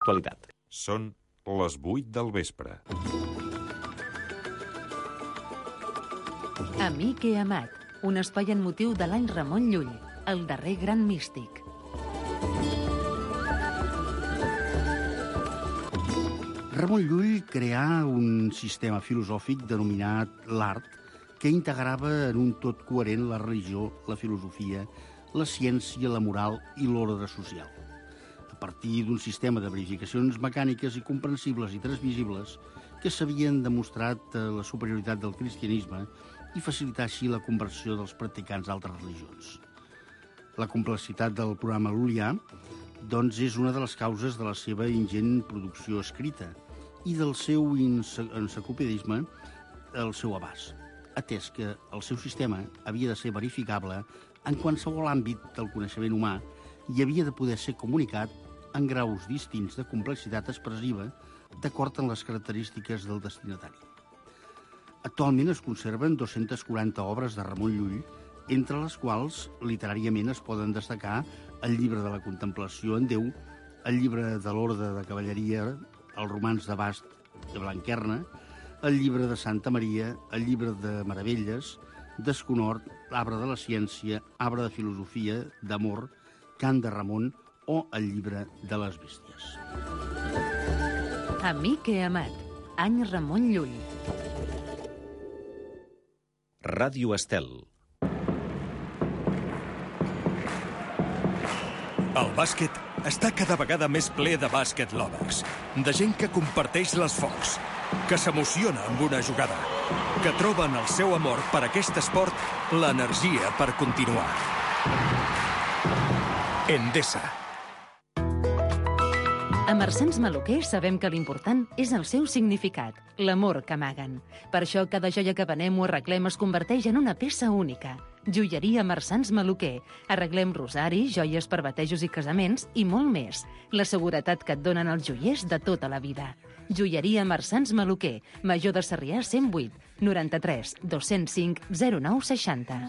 Actualitat. Són les 8 del vespre. Amic i amat, un espai en motiu de l'any Ramon Llull, el darrer gran místic. Ramon Llull creà un sistema filosòfic denominat l'art que integrava en un tot coherent la religió, la filosofia, la ciència, la moral i l'ordre social. A partir d'un sistema de verificacions mecàniques i comprensibles i transmissibles que s'havien demostrat la superioritat del cristianisme i facilitar així la conversió dels practicants d'altres religions. La complexitat del programa lul·lià, doncs, és una de les causes de la seva ingent producció escrita i del seu enciclopedisme al seu abast, atès que el seu sistema havia de ser verificable en qualsevol àmbit del coneixement humà i havia de poder ser comunicat en graus distints de complexitat expressiva d'acord amb les característiques del destinatari. Actualment es conserven 240 obres de Ramon Llull, entre les quals literàriament es poden destacar el llibre de la contemplació en Déu, el llibre de l'Orde de Cavalleria, el romanç de Bast de Blanquerna, el llibre de Santa Maria, el llibre de Meravelles, Desconhort, l'arbre de la ciència, arbre de filosofia, d'amor, cant de Ramon o el llibre de les bèsties. Amic i amat, any Ramon Llull. Ràdio Estel. El bàsquet està cada vegada més ple de bàsquet lovers, de gent que comparteix l'esforç, que s'emociona amb una jugada, que troben el seu amor per aquest esport, l'energia per continuar. Endesa. A Marsans Maluquer sabem que l'important és el seu significat, l'amor que amaguen. Per això cada joia que venem o arreglem es converteix en una peça única. Joieria Marsans Maluquer. Arreglem rosaris, joies per batejos i casaments i molt més. La seguretat que et donen els joiers de tota la vida. Joieria Marsans Maluquer. Major de Sarrià 108 93 205 0960.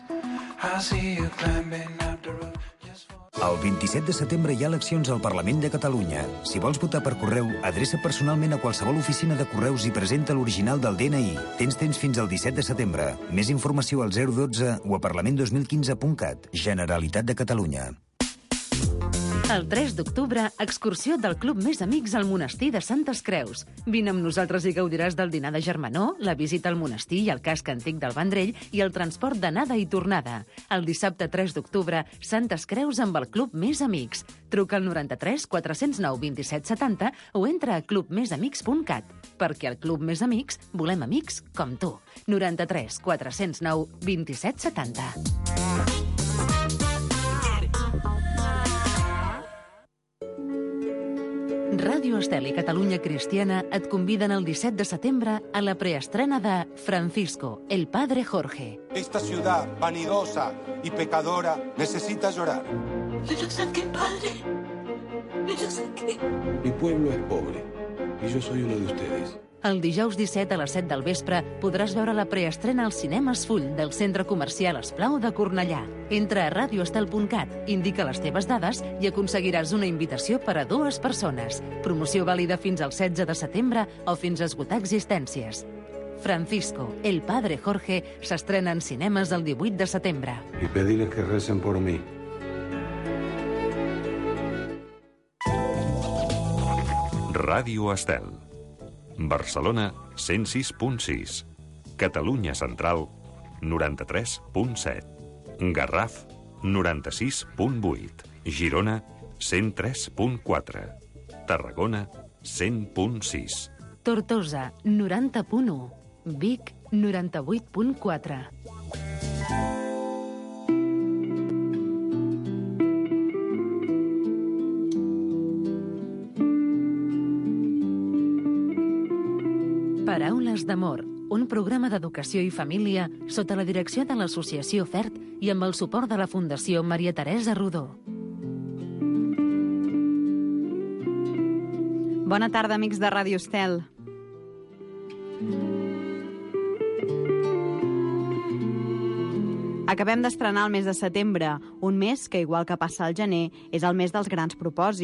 El 27 de setembre hi ha eleccions al Parlament de Catalunya. Si vols votar per correu, adreça personalment a qualsevol oficina de correus i presenta l'original del DNI. Tens temps fins al 17 de setembre. Més informació al 012 o a parlament2015.cat. Generalitat de Catalunya. El 3 d'octubre, excursió del Club Més Amics al monestir de Santes Creus. Vine amb nosaltres i gaudiràs del dinar de germanor, la visita al monestir i al casc antic del Vendrell i el transport d'anada i tornada. El dissabte 3 d'octubre, Santes Creus amb el Club Més Amics. Truca al 93 409 27 70 o entra a clubmesamics.cat. Perquè al Club Més Amics volem amics com tu. 93 409 27 70. Ràdio Estel i Catalunya Cristiana et conviden el 17 de setembre a la preestrena de Francisco, el Padre Jorge. Esta ciudad vanidosa y pecadora necesita llorar. ¿Me lo saqué, padre? ¿Me lo saqué? Mi pueblo es pobre y yo soy uno de ustedes. El dijous 17 a les 7 del vespre podràs veure la preestrena al Cinemes Full del Centre Comercial Esplau de Cornellà. Entra a radioestel.cat, indica les teves dades i aconseguiràs una invitació per a 2 persones. Promoció vàlida fins al 16 de setembre o fins a esgotar existències. Francisco, el Padre Jorge, s'estrena en cinemes el 18 de setembre. Y pedirles que recen por mí. Ràdio Estel. Barcelona 106.6, Catalunya Central 93.7, Garraf 96.8, Girona 103.4, Tarragona 100.6, Tortosa 90.1, Vic 98.4. Paraules d'amor, un programa d'educació i família sota la direcció de l'Associació FERT i amb el suport de la Fundació Maria Teresa Rodó. Bona tarda, amics de Ràdio Estel. Acabem d'estrenar el mes de setembre, un mes que, igual que passa al gener, és el mes dels grans propòsits.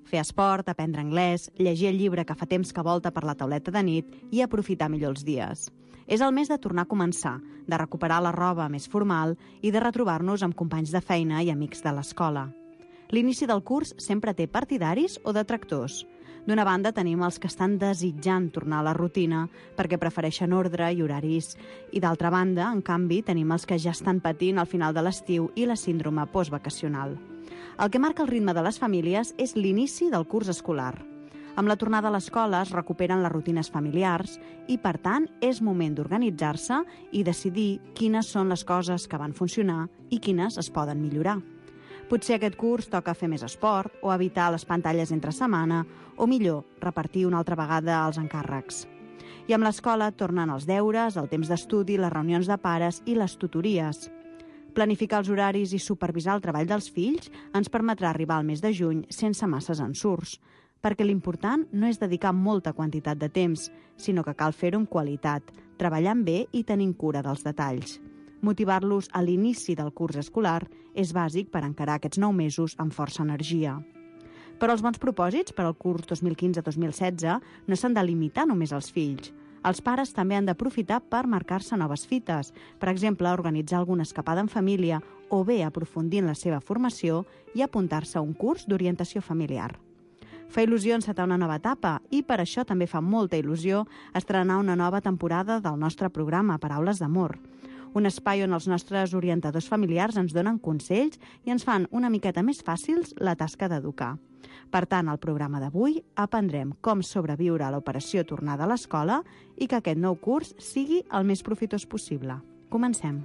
Fer esport, aprendre anglès, llegir el llibre que fa temps que volta per la tauleta de nit i aprofitar millor els dies. És el mes de tornar a començar, de recuperar la roba més formal i de retrobar-nos amb companys de feina i amics de l'escola. L'inici del curs sempre té partidaris o detractors. D'una banda tenim els que estan desitjant tornar a la rutina perquè prefereixen ordre i horaris. I d'altra banda, en canvi, tenim els que ja estan patint al final de l'estiu i la síndrome postvacacional. El que marca el ritme de les famílies és l'inici del curs escolar. Amb la tornada a l'escola es recuperen les rutines familiars i, per tant, és moment d'organitzar-se i decidir quines són les coses que van funcionar i quines es poden millorar. Potser aquest curs toca fer més esport o evitar les pantalles entre setmana o, millor, repartir una altra vegada els encàrrecs. I amb l'escola tornen els deures, el temps d'estudi, les reunions de pares i les tutories. Planificar els horaris i supervisar el treball dels fills ens permetrà arribar al mes de juny sense masses ensurts, perquè l'important no és dedicar molta quantitat de temps, sinó que cal fer-ho amb qualitat, treballant bé i tenint cura dels detalls. Motivar-los a l'inici del curs escolar és bàsic per encarar aquests 9 mesos amb força energia. Però els bons propòsits per al curs 2015-2016 no s'han de limitar només als fills. Els pares també han d'aprofitar per marcar-se noves fites, per exemple, organitzar alguna escapada en família o bé aprofundir en la seva formació i apuntar-se a un curs d'orientació familiar. Fa il·lusió encetar una nova etapa i per això també fa molta il·lusió estrenar una nova temporada del nostre programa Paraules d'Amor. Un espai on els nostres orientadors familiars ens donen consells i ens fan una miqueta més fàcils la tasca d'educar. Per tant, al programa d'avui aprendrem com sobreviure a l'operació tornada a l'escola i que aquest nou curs sigui el més profitós possible. Comencem.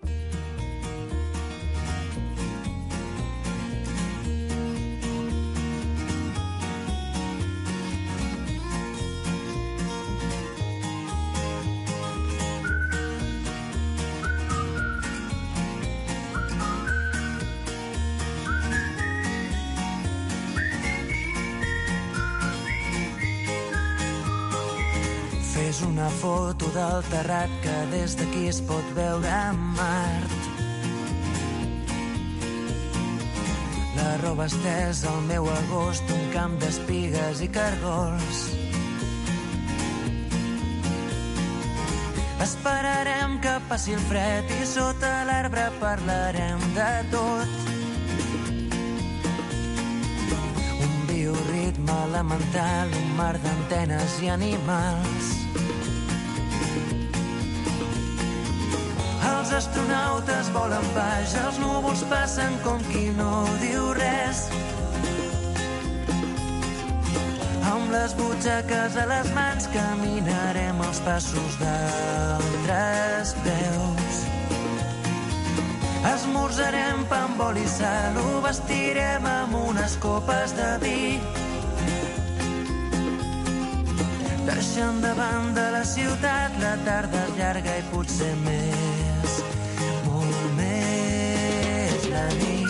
Fes una foto del terrat que des d'aquí es pot veure Mart. La roba estesa al meu agost, un camp d'espigues i cargols. Esperarem que passi el fred i sota l'arbre parlarem de tot. Un bioritme elemental, un mar d'antenes i animals. Els astronautes volen baix, els núvols passen com qui no diu res. Amb les butxaques a les mans caminarem els passos d'altres peus. Esmorzarem pa amb oli i sal, ho vestirem amb unes copes de vi. Deixant de banda la ciutat, la tarda és llarga i potser més, molt més la nit.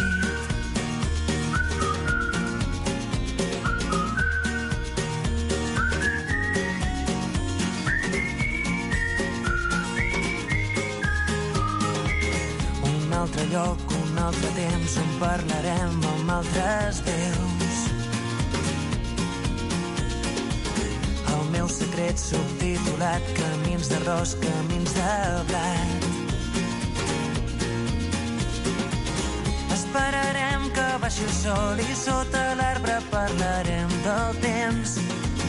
Un altre lloc, un altre temps, on parlarem amb altres veus. El meu secret subtitulat, camins d'arròs, camins de blat. Esperarem que baixi el sol i sota l'arbre parlarem del temps.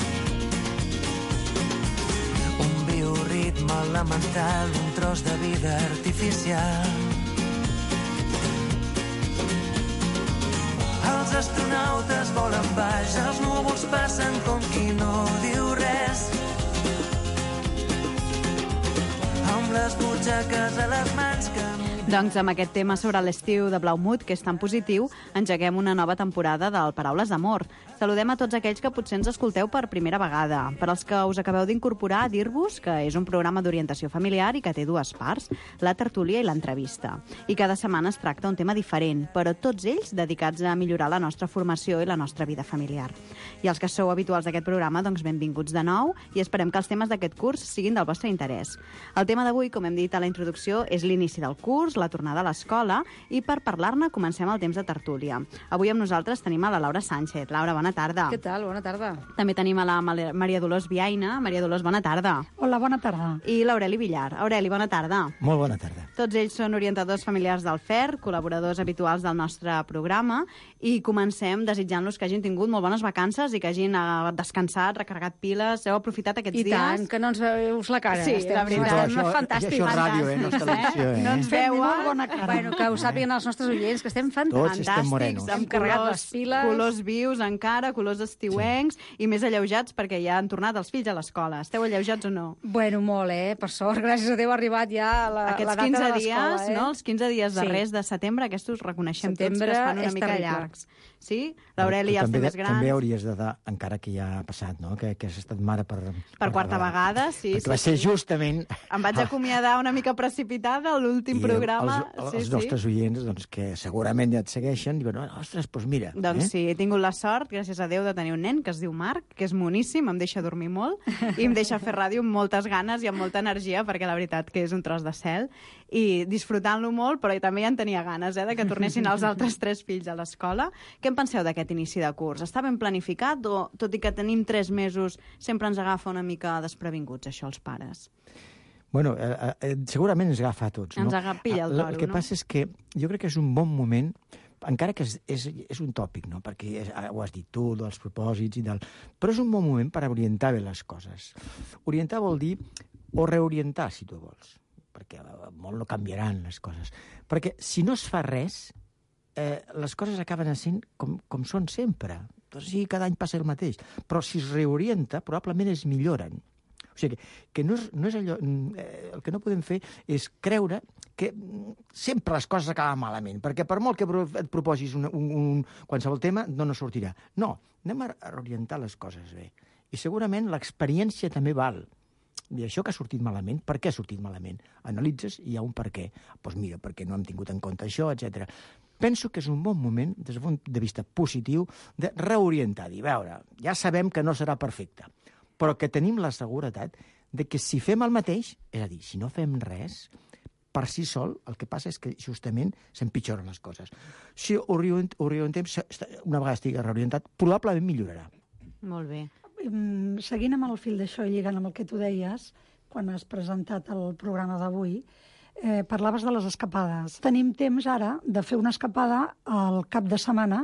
Un bioritme elemental, un tros de vida artificial. Els astronautes volen baix, els núvols passen com qui no diu res. Amb les butxaques a les mans caminem. Doncs amb aquest tema sobre l'estiu de Blaumut, que és tan positiu, engeguem una nova temporada del Paraules d'Amor. Saludem a tots aquells que potser ens escolteu per primera vegada. Per als que us acabeu d'incorporar, dir-vos que és un programa d'orientació familiar i que té 2 parts, la tertúlia i l'entrevista. I cada setmana es tracta un tema diferent, però tots ells dedicats a millorar la nostra formació i la nostra vida familiar. I els que sou habituals d'aquest programa, doncs benvinguts de nou i esperem que els temes d'aquest curs siguin del vostre interès. El tema d'avui, com hem dit a la introducció, és l'inici del curs, la tornada a l'escola, i per parlar-ne comencem el temps de tertúlia. Avui amb nosaltres tenim a la Laura Sánchez. Laura, bona tarda. Què tal? Bona tarda. També tenim a la Maria Dolors Viaina. Maria Dolors, bona tarda. Hola, bona tarda. I l'Aureli Villar. Aureli, bona tarda. Molt bona tarda. Tots ells són orientadors familiars del FER, col·laboradors habituals del nostre programa, i comencem desitjant-los que hagin tingut molt bones vacances i que hagin descansat, recarregat piles. Heu aprofitat aquests dies? I tant, que no ens veus la cara. Sí, la veritat. Fantàstic. Això és ràdio, no és televisió. No ens veuen. Molt bona cara. Bueno, que ho sàpiguen els nostres oients, que estem Tots estem morenos. Hem carregat les piles. Colors vius encara, colors estiuencs, i més alleujats perquè ja han tornat els fills a l'escola. Esteu alleujats o no? Bueno, molt, Per sort, gràcies a Déu, ha arribat ja la data de l'escola. Aquests 15 dies, no? Els 15 dies darrers de setembre, aquests us reconeixem tots que es fan una mica llargs. Sí? L'Aureli ja els té més grans. També hauries de dar, encara que ja ha passat, no? Que has estat mare per quarta vegada, sí. Perquè va ser justament... Em vaig acomiadar una mica precipitada a l'últim programa. Els nostres oients, doncs, que segurament ja et segueixen, diuen, ostres, doncs mira. Doncs sí, he tingut la sort, gràcies a Déu, de tenir un nen que es diu Marc, que és moníssim, em deixa dormir molt, i em deixa fer ràdio amb moltes ganes i amb molta energia, perquè la veritat que és un tros de cel, i disfrutant-lo molt, però també ja en tenia ganes, de que tornessin els altres 3 fills a l'escola. Què en penseu d'aquest inici de curs? Està ben planificat o, tot i que tenim 3 mesos, sempre ens agafa una mica desprevinguts, això, els pares? Bueno, segurament ens agafa a tots, no? Ens pilla el toro, El que passa és que jo crec que és un bon moment, encara que és un tòpic, no? Perquè ho has dit tu, dels propòsits i tal, però és un bon moment per orientar bé les coses. Orientar vol dir, o reorientar, si tu vols, perquè molt no canviaran les coses. Perquè si no es fa res, les coses acaben sent com són sempre. Doncs sí, cada any passa el mateix. Però si es reorienta, probablement es milloren. O sigui, que no és allò... El que no podem fer és creure que sempre les coses acaben malament, perquè per molt que et proposis qualsevol tema, no sortirà. No, anem a reorientar les coses bé. I segurament l'experiència també val. I això que ha sortit malament, per què ha sortit malament? Analitzes i hi ha un per què. Doncs mira, perquè no hem tingut en compte això, etc. Penso que és un bon moment, des del punt de vista positiu, de reorientar, dir, veure, ja sabem que no serà perfecte, però que tenim la seguretat de que si fem el mateix, és a dir, si no fem res, per si sol, el que passa és que justament s'empitjoren les coses. Si ho reorientem, una vegada estigui reorientat, probablement millorarà. Molt bé. Seguint amb el fil d'això i lligant amb el que tu deies, quan has presentat el programa d'avui, parlaves de les escapades. Tenim temps ara de fer una escapada al cap de setmana,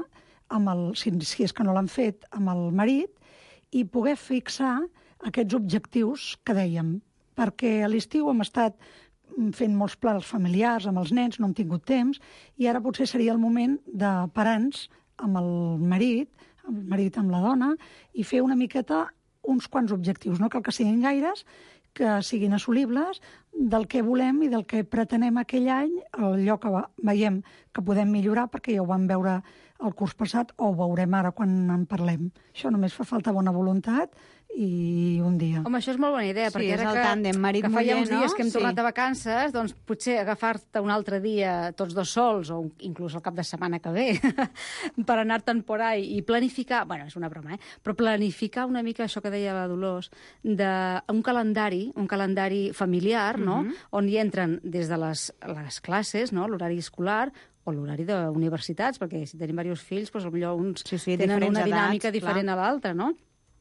si és que no l'han fet, amb el marit, i poder fixar aquests objectius que dèiem. Perquè a l'estiu hem estat fent molts plans familiars amb els nens, no hem tingut temps, i ara potser seria el moment de parar-nos amb el marit amb la dona, i fer una miqueta uns quants objectius. No cal que siguin gaires, que siguin assolibles, del que volem i del que pretenem aquell any, allò que veiem que podem millorar, perquè ja ho vam veure el curs passat, o ho veurem ara quan en parlem. Això només fa falta bona voluntat i un dia. Home, això és molt bona idea, sí, perquè és el tàndem marit-muller, que feia uns dies no? que hem tornat de vacances, doncs potser agafar-te un altre dia tots dos sols, o inclús el cap de setmana que ve, per anar-te'n por ahí i planificar, bueno, és una broma, però planificar una mica això que deia la Dolors, d'un calendari familiar, no? On hi entren des de les classes, no? L'horari escolar, o l'horari d'universitats, perquè si tenim diversos fills, doncs potser uns tenen una dinàmica diferent a l'altra, no?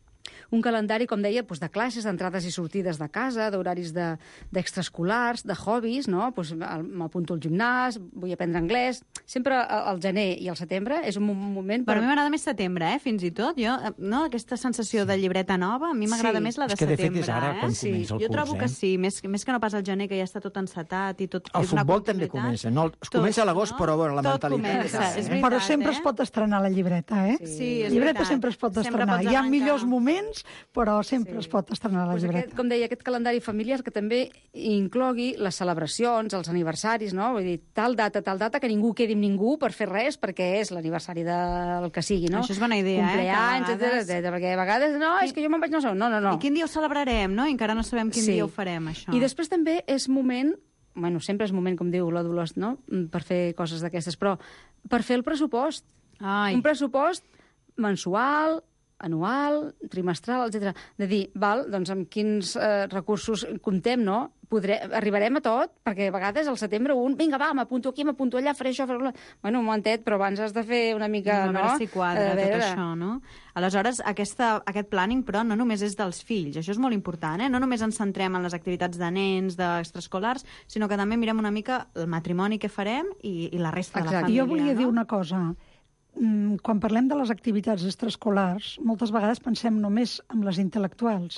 Un calendari, com deia, de classes, d'entrades i sortides de casa, d'horaris d'extraescolars, de hobbies, no? M'apunto al gimnàs, vull aprendre anglès... Sempre al gener i al setembre és un moment... Per mi m'agrada més setembre, fins i tot. Aquesta sensació de llibreta nova, a mi m'agrada més la de setembre. És que de fet és ara quan comença el curs. Jo trobo que sí, més que no pas al gener, que ja està tot encetat i tot... El futbol també comença. Es comença a l'agost, però la mentalitat... Però sempre es pot estrenar la llibreta, eh? Sí, és veritat. Llibreta sempre es pot estrenar. Hi ha millors moments, però sempre es pot estrenar la llibreta. Com deia, aquest calendari familiar que també inclogui les celebracions, els aniversaris, no? Vull dir, tal data, que ningú quedi amb ningú per fer res, perquè és l'aniversari del que sigui, no? Això és bona idea, Compleanys, etcètera, perquè a vegades, no, és que jo me'n vaig no sé. No. I quin dia ho celebrarem, no? I encara no sabem quin dia ho farem, això. I després també és moment, sempre és moment, com diu la Dolors, no?, per fer coses d'aquestes, però per fer el pressupost. Un pressupost mensual, anual, trimestral, etc. De dir, doncs amb quins recursos comptem, no? arribarem a tot, perquè a vegades al setembre vinga, va, m'apunto aquí, m'apunto allà, faré això, faré allò... Bueno, un momentet, però abans has de fer una mica, no? A veure si quadra tot això, no? Aleshores, aquest planning, però, no només és dels fills, això és molt important, No només ens centrem en les activitats de nens, d'extraescolars, sinó que també mirem una mica el matrimoni que farem i la resta de la família. Jo volia dir una cosa. Quan parlem de les activitats extraescolars, moltes vegades pensem només en les intel·lectuals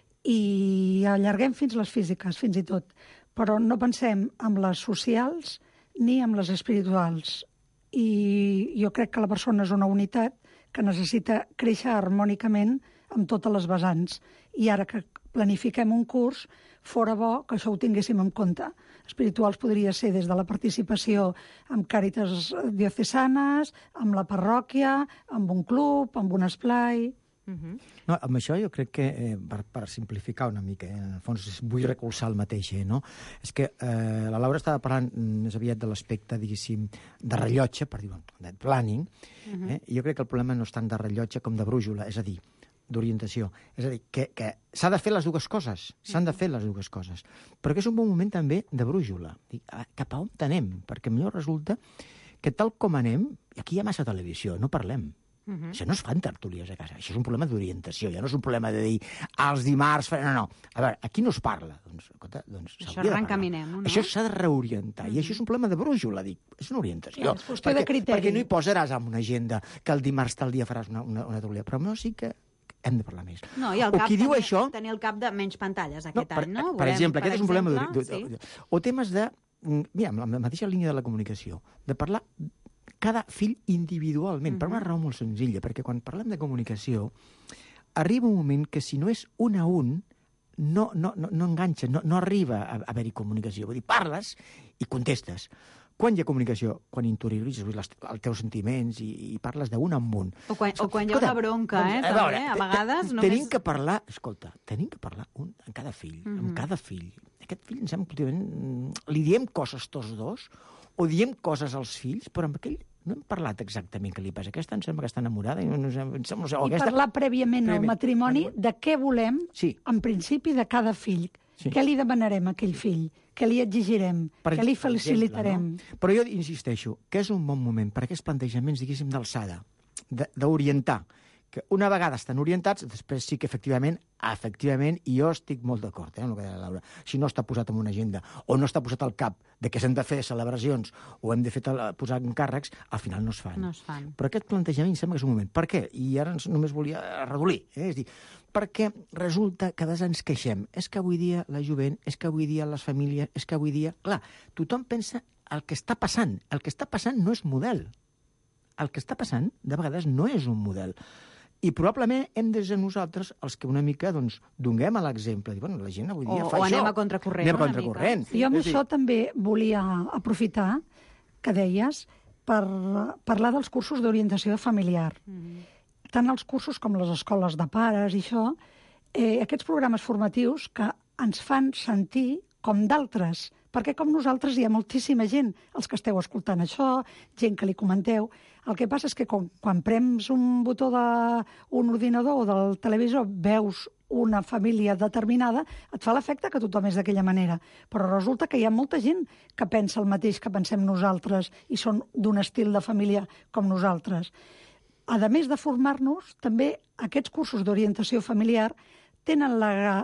i allarguem fins les físiques, fins i tot. Però no pensem en les socials ni en les espirituals. I jo crec que la persona és una unitat que necessita créixer harmònicament amb totes les vessants. I ara que planifiquem un curs, fora bo que això ho tinguéssim en compte. Espirituals podria ser des de la participació amb càritas diocesanes, amb la parròquia, amb un club, amb un esplai... No, amb això jo crec que, per simplificar una mica, en el fons vull recolzar el mateix, no? És que la Laura estava parlant més aviat de l'aspecte, diguéssim, de rellotge, per dir-ho, de planning, i jo crec que el problema no és tant de rellotge com de brújula, és a dir, d'orientació. És a dir, que s'ha de fer les dues coses, s'han de fer les dues coses, però que és un bon moment també de brújula. Cap a on anem? Perquè millor resulta que tal com anem, aquí hi ha massa televisió, no parlem. Això no es fan tertúlies a casa, això és un problema d'orientació, ja no és un problema de dir els dimarts... No. A veure, aquí no es parla. Això reencaminem, no? Això s'ha de reorientar, i això és un problema de brújula, dic, és una orientació. És qüestió de criteri. Perquè no hi posaràs en una agenda que el dimarts tal dia faràs una tertúlia, però no, sí que hem de parlar més. No, i al cap tenir el cap de menys pantalles aquest any, no? Per exemple, aquest és un problema... O temes de... Mira, amb la mateixa línia de la comunicació, de parlar cada fill individualment, per una raó molt senzilla, perquè quan parlem de comunicació, arriba un moment que si no és un a un, no enganxa, no arriba a haver-hi comunicació. Vull dir, parles i contestes. Quan hi ha comunicació? Quan interioritzes els teus sentiments i parles d'un en un. O quan hi ha una bronca, també, a vegades... Tenim que parlar, escolta, tenim que parlar en cada fill, amb cada fill. Aquest fill, em sembla, últimament, li diem coses tots dos, o diem coses als fills, però amb aquell no hem parlat exactament què li passa. Aquesta em sembla que està enamorada. I parlar prèviament al matrimoni de què volem, en principi, de cada fill. Què li demanarem a aquell fill? Què li exigirem? Què li facilitarem? Però jo insisteixo que és un bon moment per aquests plantejaments, diguéssim, d'alçada, d'orientar, que una vegada estan orientats, després sí que efectivament, i jo estic molt d'acord amb el que deia la Laura. Si no està posat en una agenda o no està posat al cap de que s'han de fer celebracions o hem de posar encàrrecs, al final no es fan. Però aquest plantejament sembla que és un moment. Per què? I ara només volia redolir. És dir, perquè resulta que ens queixem. És que avui dia la jovent, és que avui dia les famílies, és que avui dia... Clar, tothom pensa el que està passant. El que està passant no és model. El que està passant, de vegades, no és un model. I probablement hem de ser nosaltres els que una mica donem a l'exemple. Bueno, la gent avui dia fa això. O anem a contracorrent. Jo amb això també volia aprofitar, que deies, per parlar dels cursos d'orientació familiar. Tant els cursos com les escoles de pares i això, aquests programes formatius que ens fan sentir com d'altres, perquè com nosaltres hi ha moltíssima gent, els que esteu escoltant això, gent que li comenteu. El que passa és que quan prems un botó d'un ordinador o del televisor, veus una família determinada, et fa l'efecte que tothom és d'aquella manera. Però resulta que hi ha molta gent que pensa el mateix que pensem nosaltres i són d'un estil de família com nosaltres. A més de formar-nos, també aquests cursos d'orientació familiar tenen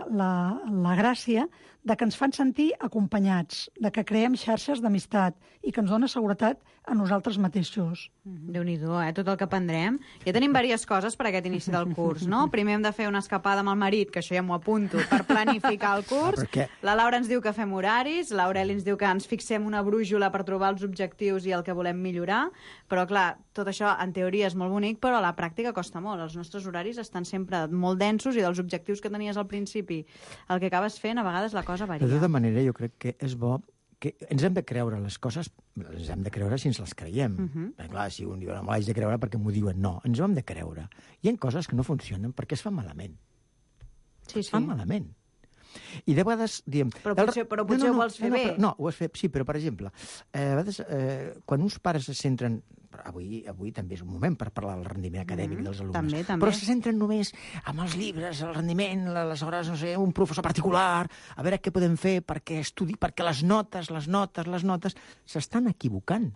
la gràcia de que ens fan sentir acompanyats, de que creem xarxes d'amistat i que ens dona seguretat a nosaltres mateixos. Déu-n'hi-do, tot el que aprendrem. Ja tenim diverses coses per aquest inici del curs, no? Primer hem de fer una escapada amb el marit, que això ja m'ho apunto, per planificar el curs. La Laura ens diu que fem horaris, l'Aureli ens diu que ens fixem una brújula per trobar els objectius i el que volem millorar, però clar, tot això en teoria és molt bonic, però a la pràctica costa molt. Els nostres horaris estan sempre molt densos i dels objectius que tenies al principi el que acabes fent, a vegades la cosa varia. De tota manera, jo crec que és bo que ens hem de creure les coses, ens hem de creure si ens les creiem. Clar, si un diu, no me l'haig de creure perquè m'ho diuen, no, ens ho hem de creure. Hi ha coses que no funcionen perquè es fan malament. Es fan malament. I de vegades diem... Però potser ho vols fer bé. No, ho has fet, sí, però, per exemple, a vegades, quan uns pares se centren... Avui també és un moment per parlar del rendiment acadèmic dels alumnes. També. Però se centren només en els llibres, el rendiment, les hores, no sé, un professor particular, a veure què podem fer perquè les notes s'estan equivocant.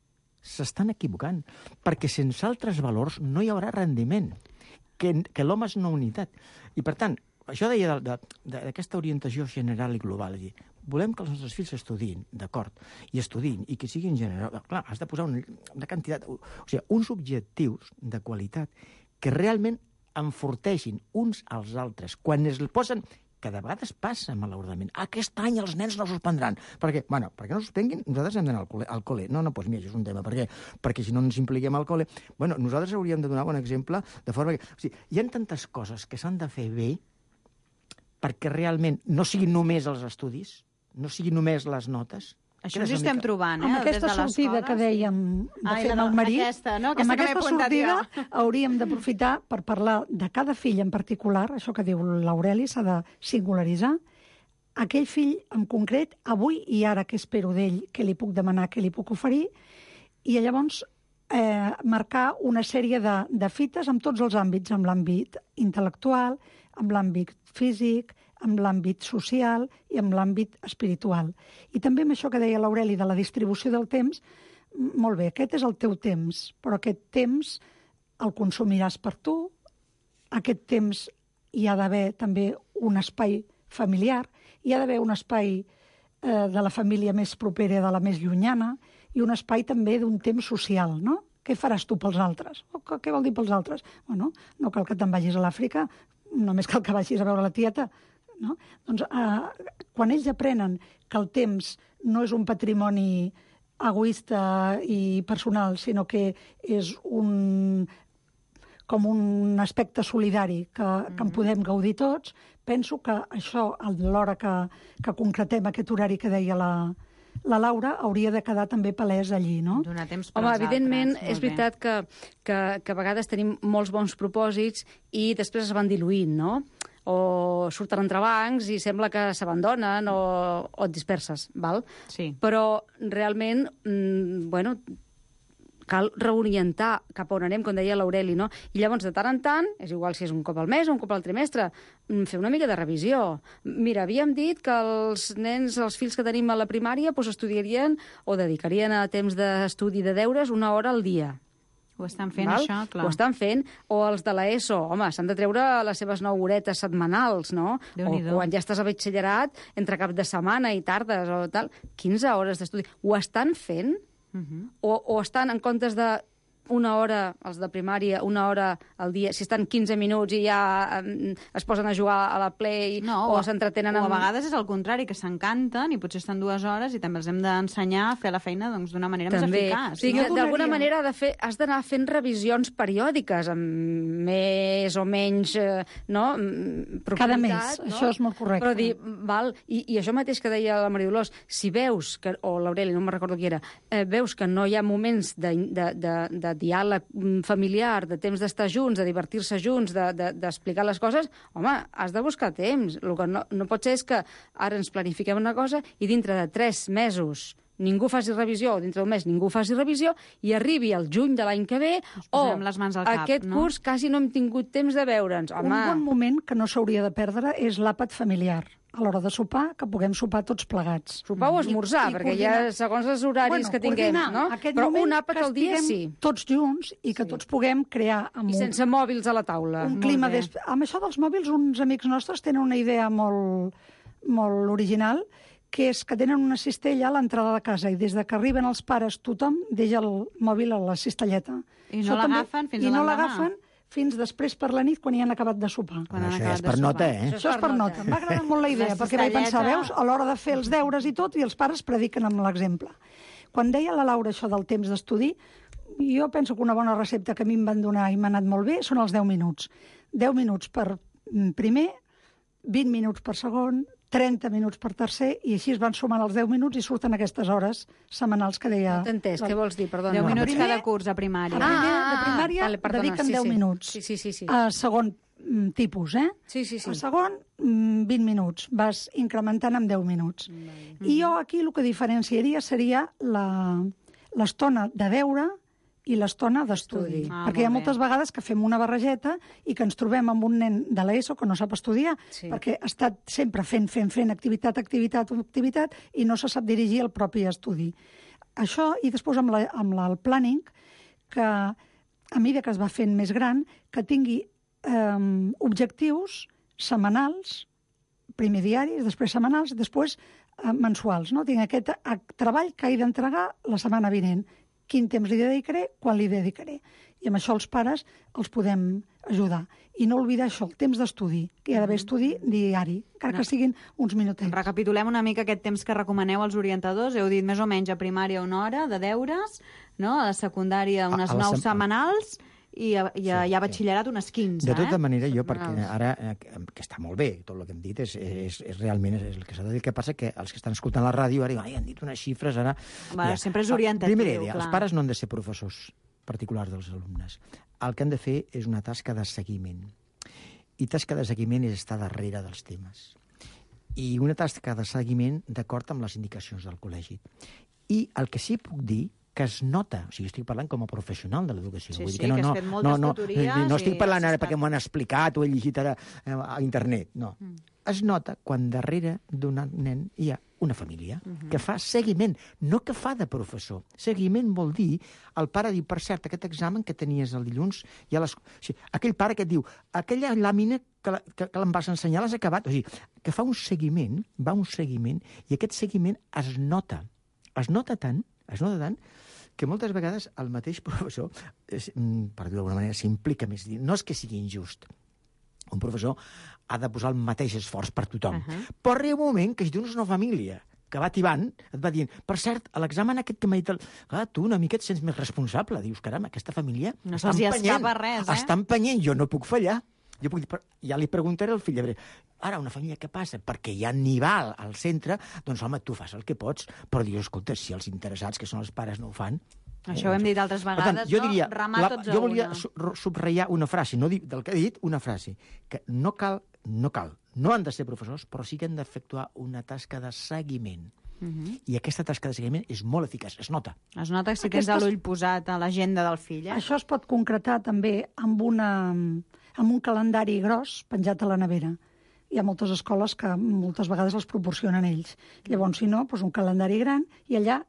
Perquè sense altres valors no hi haurà rendiment, que l'home és una unitat. I, per tant, això deia d'aquesta orientació general i global, és dir, volem que els nostres fills estudin, d'acord, i estudin, i que siguin generals. Clar, has de posar una quantitat, o sigui, uns objectius de qualitat que realment enforteixin uns als altres. Quan es posen, que de vegades passa, malauradament, aquest any els nens no suspendran. Perquè no suspenguin, nosaltres hem d'anar al col·le. No, doncs mira, això és un tema. Per què? Perquè si no ens impliquem al col·le... Nosaltres hauríem de donar bon exemple, de forma que... O sigui, hi ha tantes coses que s'han de fer bé perquè realment no siguin només els estudis, no siguin només les notes. Això ens hi estem trobant, Amb aquesta sortida que dèiem de fer amb el marit, amb aquesta sortida hauríem d'aprofitar per parlar de cada fill en particular, això que diu l'Aureli, s'ha de singularitzar, aquell fill en concret, avui i ara què espero d'ell, què li puc demanar, què li puc oferir, i llavors marcar una sèrie de fites en tots els àmbits, amb l'àmbit intel·lectual, amb l'àmbit físic, amb l'àmbit social i amb l'àmbit espiritual. I també amb això que deia l'Aureli de la distribució del temps, molt bé, aquest és el teu temps, però aquest temps el consumiràs per tu, aquest temps hi ha d'haver també un espai familiar, hi ha d'haver un espai de la família més propera, de la més llunyana, i un espai també d'un temps social, no? Què faràs tu pels altres? Què vol dir pels altres? Bueno, no cal que te'n vagis a l'Àfrica, només cal que vagis a veure la tieta, no? Doncs quan ells aprenen que el temps no és un patrimoni egoista i personal, sinó que és com un aspecte solidari que en podem gaudir tots, penso que això, a l'hora que concretem aquest horari que deia la Laura, hauria de quedar també palès allí, no? Donar temps per Home, als evidentment, altres. és veritat que a vegades tenim molts bons propòsits i després es van diluint, no? O surten entrebancs i sembla que s'abandonen o et disperses, val? Sí. Però realment, cal reorientar cap on anem, com deia l'Aureli, no? I llavors, de tant en tant, és igual si és un cop al mes o un cop al trimestre, fer una mica de revisió. Mira, havíem dit que els nens, els fills que tenim a la primària, estudiarien o dedicarien a temps d'estudi de deures 1 hora al dia. Ho estan fent, això, clar. Ho estan fent. O els de l'ESO, home, s'han de treure les seves 9 horetes setmanals, no? O quan ja estàs a batxillerat, entre cap de setmana i tardes o tal, 15 hores d'estudi. Ho estan fent? O estan en comptes de 1 hora, els de primària, 1 hora al dia, si estan 15 minuts i ja es posen a jugar a la Play o s'entretenen amb... O a vegades és el contrari, que s'encanten i potser estan 2 hores i també els hem d'ensenyar a fer la feina d'una manera més eficaç. O sigui, d'alguna manera has d'anar fent revisions periòdiques, amb més o menys profunditat. Cada mes, això és molt correcte. Però dir, i això mateix que deia la Maria Dolors, si veus, o l'Aureli, no me'n recordo qui era, veus que no hi ha moments de diàleg familiar, de temps d'estar junts, de divertir-se junts, d'explicar les coses, home, has de buscar temps. El que no pot ser és que ara ens planifiquem una cosa i dintre de 3 mesos ningú faci revisió, o dintre d'un mes ningú faci revisió, i arribi el juny de l'any que ve, aquest curs quasi no hem tingut temps de veure'ns. Un bon moment que no s'hauria de perdre és l'àpat familiar. A l'hora de sopar, que puguem sopar tots plegats. Sopar o esmorzar, perquè ja segons els horaris que tinguem, no? Però un àpat al dia sí. Tots junts i que tots puguem crear... I sense mòbils a la taula. Un clima... Amb això dels mòbils, uns amics nostres tenen una idea molt original, que és que tenen una cistella a l'entrada de casa i des que arriben els pares tothom deixa el mòbil a la cistelleta. I no l'agafen fins a l'endemà. Fins després per la nit, quan hi han acabat de sopar. Això és per nota, eh? Això és per nota. M'ha agradat molt la idea, perquè vaig pensar, veus, a l'hora de fer els deures i tot, i els pares prediquen amb l'exemple. Quan deia la Laura això del temps d'estudi, jo penso que una bona recepta que a mi em van donar i m'ha anat molt bé són els 10 minuts. 10 minuts per primer, 20 minuts per segon, 30 minuts per tercer, i així es van sumant els 10 minuts i surten aquestes hores setmanals que deia... No t'he entès, què vols dir? Perdona. 10 minuts cada curs a primària. De primària dediquen 10 minuts. Sí. A segon tipus, Sí. A segon, 20 minuts, vas incrementant amb 10 minuts. I jo aquí el que diferenciaria seria l'estona de deure i l'estona d'estudi. Perquè hi ha moltes vegades que fem una barregeta i que ens trobem amb un nen de l'ESO que no sap estudiar, perquè ha estat sempre fent activitat i no se sap dirigir al propi estudi. Això, i després amb el planning, que a mesura que es va fent més gran, que tingui objectius setmanals, primer diaris, després setmanals, després mensuals. Tinc aquest treball que he d'entregar la setmana vinent. Quin temps li dedicaré, quan li dedicaré. I amb això els pares els podem ajudar. I no oblidar això, el temps d'estudi, que hi ha d'haver estudi diari, encara que siguin uns minutets. Recapitulem una mica aquest temps que recomaneu als orientadors. Heu dit més o menys a primària 1 hora de deures, no? A la secundària unes 9 setmanals i a batxillerat unes 15. De tota manera, jo, perquè ara, que està molt bé, tot el que hem dit és realment el que s'ha de dir. El que passa que els que estan escoltant la ràdio ara diuen, han dit unes xifres, ara... Sempre és orientatiu, primera idea, els pares no han de ser professors particulars dels alumnes. El que han de fer és una tasca de seguiment. I tasca de seguiment és estar darrere dels temes. I una tasca de seguiment d'acord amb les indicacions del col·legi. I el que sí puc dir que es nota, o sigui, estic parlant com a professional de l'educació. Sí, que has fet moltes tutories. No estic parlant ara perquè m'ho han explicat o he llegit ara a internet, no. Es nota quan darrere d'un nen hi ha una família que fa seguiment, no que fa de professor. Seguiment vol dir, el pare diu, per cert, aquest examen que tenies el dilluns, o sigui, aquell pare que et diu, aquella làmina que em vas ensenyar l'has acabat. O sigui, que fa un seguiment, i aquest seguiment es nota tant, que moltes vegades el mateix professor, per dir-ho d'alguna manera, s'implica més. No és que sigui injust. Un professor ha de posar el mateix esforç per tothom. Però arriba un moment que si tens una família que va tibant, et va dient, per cert, a l'examen aquest que m'ha dit... tu una mica et sents més responsable. Dius, caram, aquesta família no se'ls escapa res, està empenyent, jo no puc fallar. Jo puc dir, ja li preguntaré al fill, ara, una família què passa? Perquè hi ha nivel al centre, doncs, home, tu fas el que pots, però dius, escolta, si els interessats, que són els pares, no ho fan... Això ho hem dit altres vegades, jo diria, remar tots a una. Jo volia subratllar una frase, no del que he dit, una frase, que no cal, no han de ser professors, però sí que han d'efectuar una tasca de seguiment. I aquesta tasca de seguiment és molt eficaç, es nota. Es nota si tens l'ull posat a l'agenda del fill. Això es pot concretar també amb un calendari gros penjat a la nevera. Hi ha moltes escoles que moltes vegades els proporcionen ells. Llavors, si no, doncs un calendari gran i allà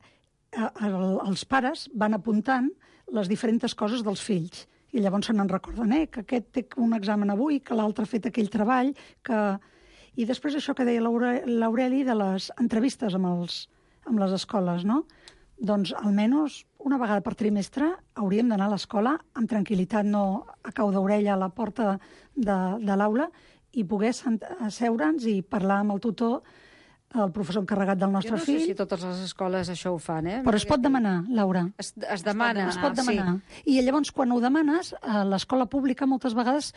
els pares van apuntant les diferents coses dels fills. I llavors se n'en recorden, que aquest té un examen avui, que l'altre ha fet aquell treball, que... I després això que deia l'Aureli de les entrevistes amb les escoles, no? Doncs almenys una vegada per trimestre hauríem d'anar a l'escola amb tranquil·litat, no a cau d'orella a la porta de l'aula, i poder asseure'ns i parlar amb el tutor, el professor encarregat del nostre fill. Jo no sé si totes les escoles això ho fan, Però es pot demanar, Laura. Es demana. Es pot demanar. Sí. I llavors, quan ho demanes, a l'escola pública moltes vegades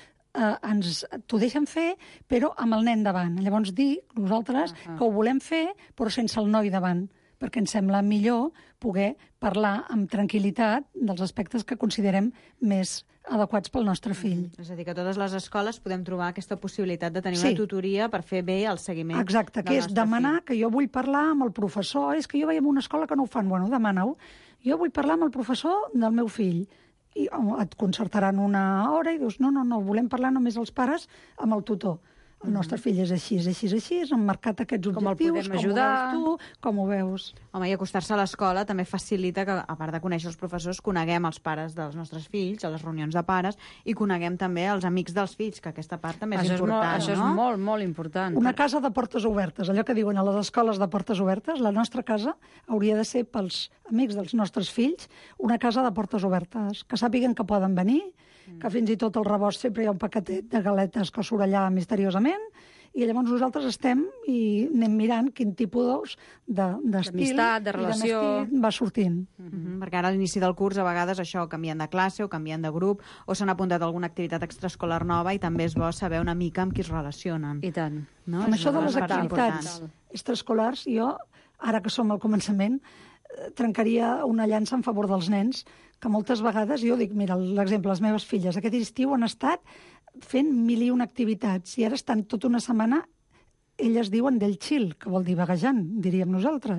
t'ho deixen fer, però amb el nen davant. Llavors nosaltres que ho volem fer, però sense el noi davant, perquè ens sembla millor poder parlar amb tranquil·litat dels aspectes que considerem més adequats pel nostre fill. És a dir, que a totes les escoles podem trobar aquesta possibilitat de tenir una tutoria per fer bé el seguiment del nostre fill. Exacte, que és demanar que jo vull parlar amb el professor. És que jo veia en una escola que no ho fan. Bueno, demana-ho. Jo vull parlar amb el professor del meu fill. I et concertaran una hora i dius, no, volem parlar només els pares amb el tutor. El nostre fill és així, han marcat aquests objectius, com ho veus tu, com ho veus. Home, i acostar-se a l'escola també facilita que, a part de conèixer els professors, coneguem els pares dels nostres fills, a les reunions de pares, i coneguem també els amics dels fills, que aquesta part també és important. Això és molt, molt important. Una casa de portes obertes, allò que diuen a les escoles de portes obertes, la nostra casa hauria de ser pels amics dels nostres fills una casa de portes obertes, que sàpiguen que poden venir, que fins i tot al rebost sempre hi ha un paquetet de galetes que surt allà misteriosament, i llavors nosaltres estem i anem mirant quin tipus d'estil, d'amistat, de relació va sortint. Perquè ara a l'inici del curs a vegades això canvien de classe o canvien de grup o s'han apuntat a alguna activitat extraescolar nova i també és bo saber una mica amb qui es relacionen. I tant. No? Amb això de les activitats extraescolars, jo, ara que som al començament, trencaria una llança en favor dels nens, que moltes vegades, jo dic, mira, l'exemple, les meves filles, aquest estiu han estat fent 1001 activitats i ara estan tota una setmana, elles diuen del chill, que vol dir vaguejant, diríem nosaltres.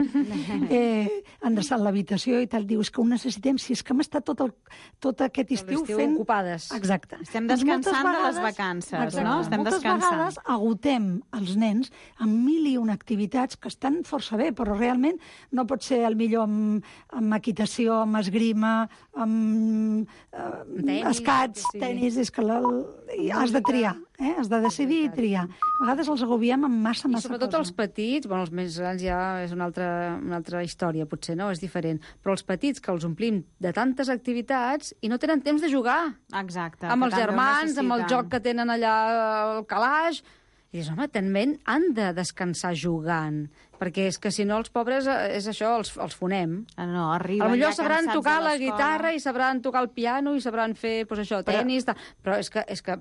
Han d'estar a l'habitació i tal. Diu, és que ho necessitem, si és que hem estat tot aquest estiu fent... ocupades. Exacte. Estem descansant de les vacances, no? Estem descansant. Moltes vegades agotem els nens amb 1001 activitats que estan força bé, però realment no pot ser el millor amb equitació, amb esgrima, amb escacs, tenis, és que has de triar. Has de decidir i triar. A vegades els agobiem amb massa cosa. I sobretot els petits, els més grans ja és una altra història, potser, no? És diferent. Però els petits, que els omplim de tantes activitats i no tenen temps de jugar. Exacte. Amb els germans, amb el joc que tenen allà al calaix. I dius, home, també han de descansar jugant, perquè és que si no els pobres, és això, els fonem. No, arriben ja cansats sabran tocar la guitarra i sabran tocar el piano i sabran fer, doncs això, tenis, però és que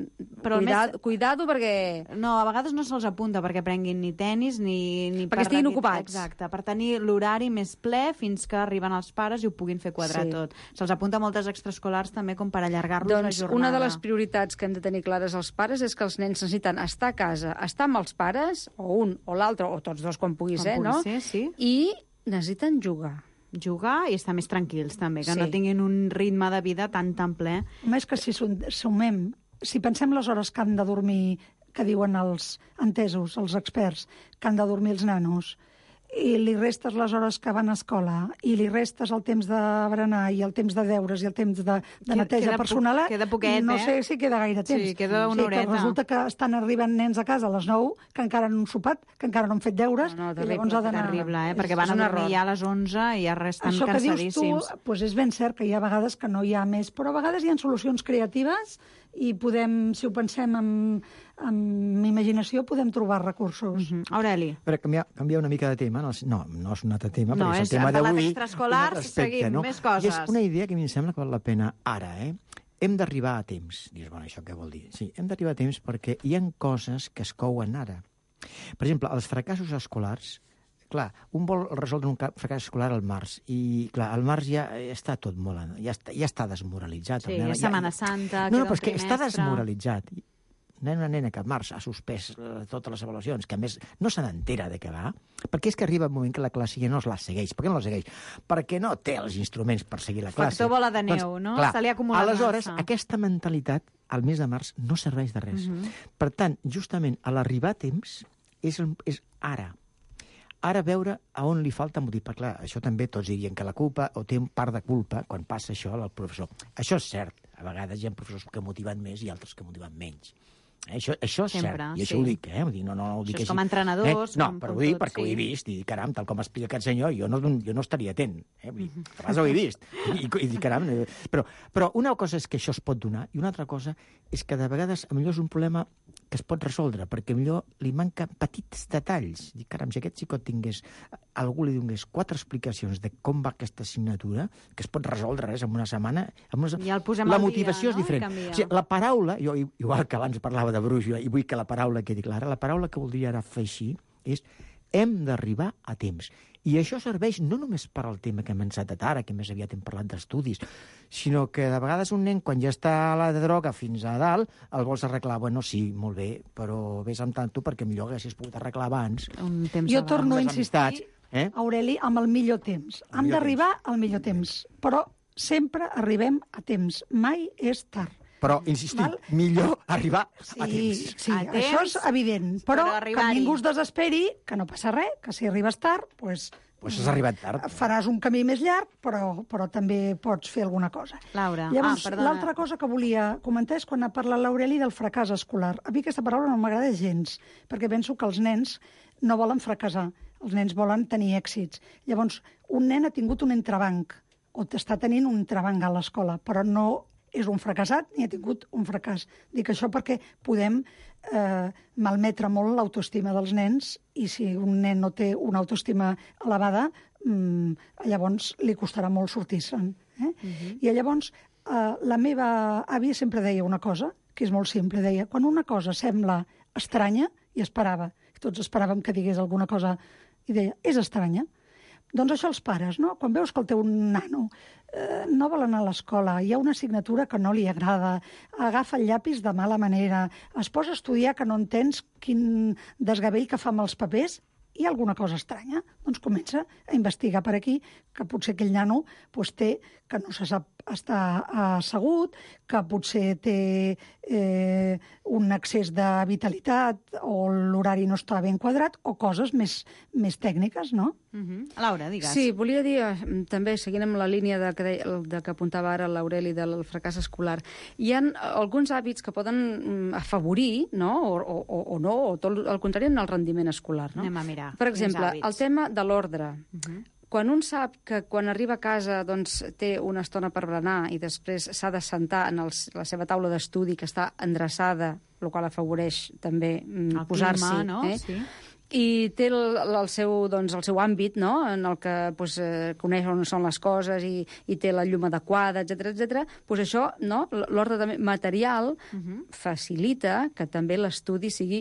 cuidado perquè... No, a vegades no se'ls apunta perquè prenguin ni tenis ni perquè estiguin ocupats. Exacte, per tenir l'horari més ple fins que arriben els pares i ho puguin fer quadrar tot. Se'ls apunta moltes extraescolars també com per allargar-los la jornada. Doncs una de les prioritats que hem de tenir clares els pares és que els nens necessiten estar a casa, estar amb els pares, o un o l'altre, o tots dos quan pugui ser, no? Sí. I necessiten jugar. Jugar i estar més tranquils, també, que no tinguin un ritme de vida tan ple. Més que si sumem, si pensem les hores que han de dormir, que diuen els entesos, els experts, que han de dormir els nanos, i li restes les hores que van a escola, i li restes el temps de berenar, i el temps de deures, i el temps de neteja personal, queda poquet, no sé si queda gaire temps. Sí, queda una horeta. Resulta que estan arribant nens a casa a les 9, que encara no han sopat, que encara no han fet deures, i llavors ha d'anar... Terrible, perquè van a dormir ja a les 11 i ja estan cansadíssims. Això que dius tu, és ben cert que hi ha vegades que no hi ha més, però a vegades hi ha solucions creatives i podem, si ho pensem amb imaginació, podem trobar recursos. Aureli. Per canviar una mica de tema, no és un altre tema, no, perquè és el tema d'avui. Extraescolars, seguim, més coses. I és una idea que a mi em sembla que val la pena ara, Hem d'arribar a temps. Dius, bueno, això què vol dir? Sí, hem d'arribar a temps perquè hi ha coses que es couen ara. Per exemple, els fracassos escolars, clar, un vol resoldre un fracàs escolar al març, i clar, al març ja està tot molt... Ja està desmoralitzat. Sí, és Setmana Santa... No, però és que està desmoralitzat. Una nena que al març ha suspès totes les avaluacions, que a més no se n'entera de què va, perquè és que arriba un moment que la classe ja no la segueix. Per què no la segueix? Perquè no té els instruments per seguir la classe. Factor bola de neu, no? Clar, se li ha acumulat aleshores, massa. Aquesta mentalitat al mes de març no serveix de res. Per tant, justament, a l'arribar a temps és ara. Ara veure a on li falta motiu. Perquè, clar, això també tots dirien que la culpa o té un part de culpa quan passa això al professor. Això és cert. A vegades hi ha professors que motiven més i altres que motiven menys. Això és cert, i això ho dic, ho dic, no ho dic això és així. com a entrenadors. No, però ho dic perquè ho he vist, i caram, tal com explica aquest senyor, jo no estaria atent. Vull dir, a vegades ho he vist, i dic, caram... Però una cosa és que això es pot donar, i una altra cosa és que de vegades millor és un problema que es pot resoldre, perquè millor li manca petits detalls. Dic, caram, si aquest xicot tingués, algú li donés 4 explicacions de com va aquesta assignatura, que es pot resoldre res en una setmana, ja el posem la al motivació dia, és diferent. O sigui, la paraula, jo, igual que abans parlava de Bruix, i vull que la paraula quedi clara, la paraula que voldria ara fer així és hem d'arribar a temps. I això serveix no només per al tema que hem encetat ara, que més aviat hem parlat d'estudis, sinó que de vegades un nen, quan ja està a la droga fins a dalt, el vols arreglar. Bueno, sí, molt bé, però vés amb tanto perquè millor haguessis pogut arreglar abans. Jo torno a insistir, Aureli, amb el millor temps. Hem d'arribar al millor temps, però sempre arribem a temps. Mai és tard. Però, insistim, millor arribar a temps. Sí, això és evident. Però que ningú es desesperi, que no passa res, que si arribes tard, doncs has arribat tard. Faràs un camí més llarg, però també pots fer alguna cosa. Laura, llavors, l'altra cosa que volia comentar és quan ha parlat l'Aureli del fracàs escolar. A mi aquesta paraula no m'agrada gens, perquè penso que els nens no volen fracassar, els nens volen tenir èxits. Llavors, un nen ha tingut un entrebanc, o està tenint un entrebanc a l'escola, però no és un fracassat ni ha tingut un fracàs. Dic això perquè podem malmetre molt l'autoestima dels nens, i si un nen no té una autoestima elevada, llavors li costarà molt sortir-se'n. I llavors la meva àvia sempre deia una cosa, que és molt simple, deia, quan una cosa sembla estranya, i esperava, tots esperàvem que digués alguna cosa, i deia, és estranya, Doncs això els pares, no? Quan veus que el teu nano no vol anar a l'escola, hi ha una assignatura que no li agrada, agafa el llapis de mala manera, es posa a estudiar que no entens quin desgavell que fa amb els papers, hi ha alguna cosa estranya, doncs comença a investigar per aquí, que potser aquell nano té, que no se sap estar assegut, que potser té un excés de vitalitat o l'horari no està ben quadrat, o coses més tècniques, no? Laura, digues. Sí, volia dir, també, seguint amb la línia de que apuntava ara l'Aureli del fracàs escolar, hi ha alguns hàbits que poden afavorir, no?, o no, o tot el contrari, en el rendiment escolar, no? Anem a mirar. Per exemple, el tema de l'ordre. Quan un sap que quan arriba a casa doncs, té una estona per berenar i després s'ha de sentar en la seva taula d'estudi que està endreçada, el qual afavoreix també posar-s'hi, no? Sí. I té el seu àmbit, no?, en el que coneix on són les coses i té la llum adequada, etc. Doncs això, no?, l'ordre material facilita que també l'estudi sigui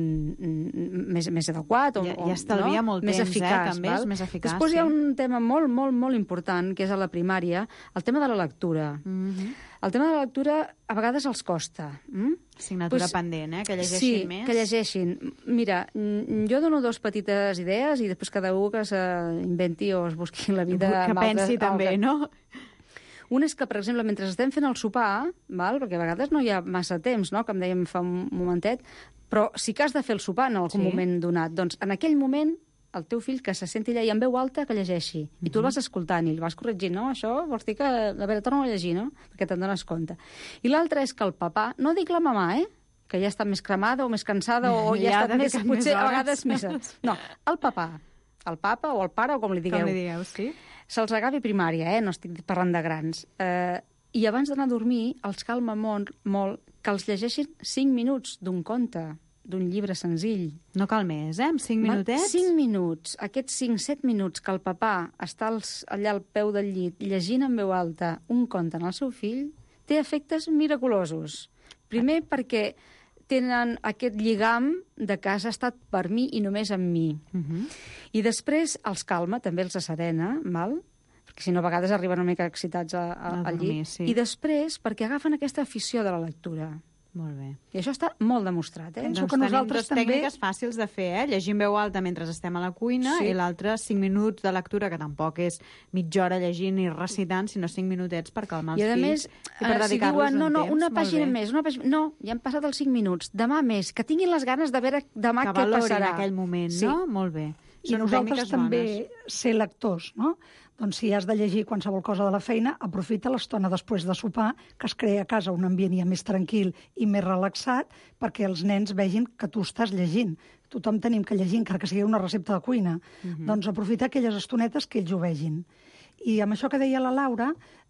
més adequat i estalvia molt més temps, eficaç. També és més eficaç. Després hi ha un tema molt, molt, molt important, que és a la primària, el tema de la lectura. El tema de la lectura a vegades els costa. Assignatura pendent, que llegeixin més. Sí, que llegeixin. Mira, jo dono dos petites idees i després cada un que s'inventi o es busqui la vida... Que pensi també, no? Un és que, per exemple, mentre estem fent el sopar, perquè a vegades no hi ha massa temps, no?, com dèiem fa un momentet, però sí que has de fer el sopar en algun moment donat. Doncs en aquell moment el teu fill que se senti allà i en veu alta que llegeixi. I tu el vas escoltant i el vas corregint, no? Això vols dir que... A veure, torna a llegir, no? Perquè te'n dones compte. I l'altre és que el papà... No dic la mamà, que ja està més cremada o més cansada o ja ha estat més... Potser a vegades més... No, el papà. El papa o el pare o com li digueu. Com li digueu, sí. Se'ls agavi primària, no estic parlant de grans. I abans d'anar a dormir els calma molt que els llegeixin 5 minuts d'un conte, d'un llibre senzill. No cal més, amb 5 minutets? 5 minuts. Aquests 5-7 minuts que el papà està allà al peu del llit llegint en veu alta un conte al seu fill, té efectes miraculosos. Primer perquè tenen aquest lligam de que has estat per mi i només amb mi. I després els calma, també els asserena, val? Perquè si no a vegades arriben una mica excitats al llit. Sí. I després perquè agafen aquesta afició de la lectura. Molt bé. I això està molt demostrat, Penso que nosaltres tenim dues tècniques fàcils de fer, llegir en veu alta mentre estem a la cuina i l'altre 5 minuts de lectura, que tampoc és mitja hora llegint i recitant, sinó 5 minutets per calmar els fills. I a més, si diuen, una pàgina més, no, ja han passat els 5 minuts, demà més, que tinguin les ganes de veure demà què passarà. Que valorin aquell moment, no? Molt bé. I nosaltres també ser lectors, no? Doncs si has de llegir qualsevol cosa de la feina, aprofita l'estona després de sopar, que es crea a casa un ambient ja més tranquil i més relaxat, perquè els nens vegin que tu estàs llegint. Tothom tenim que llegir, encara que sigui una recepta de cuina. Doncs aprofita aquelles estonetes que ells ho vegin. I amb això que deia la Laura,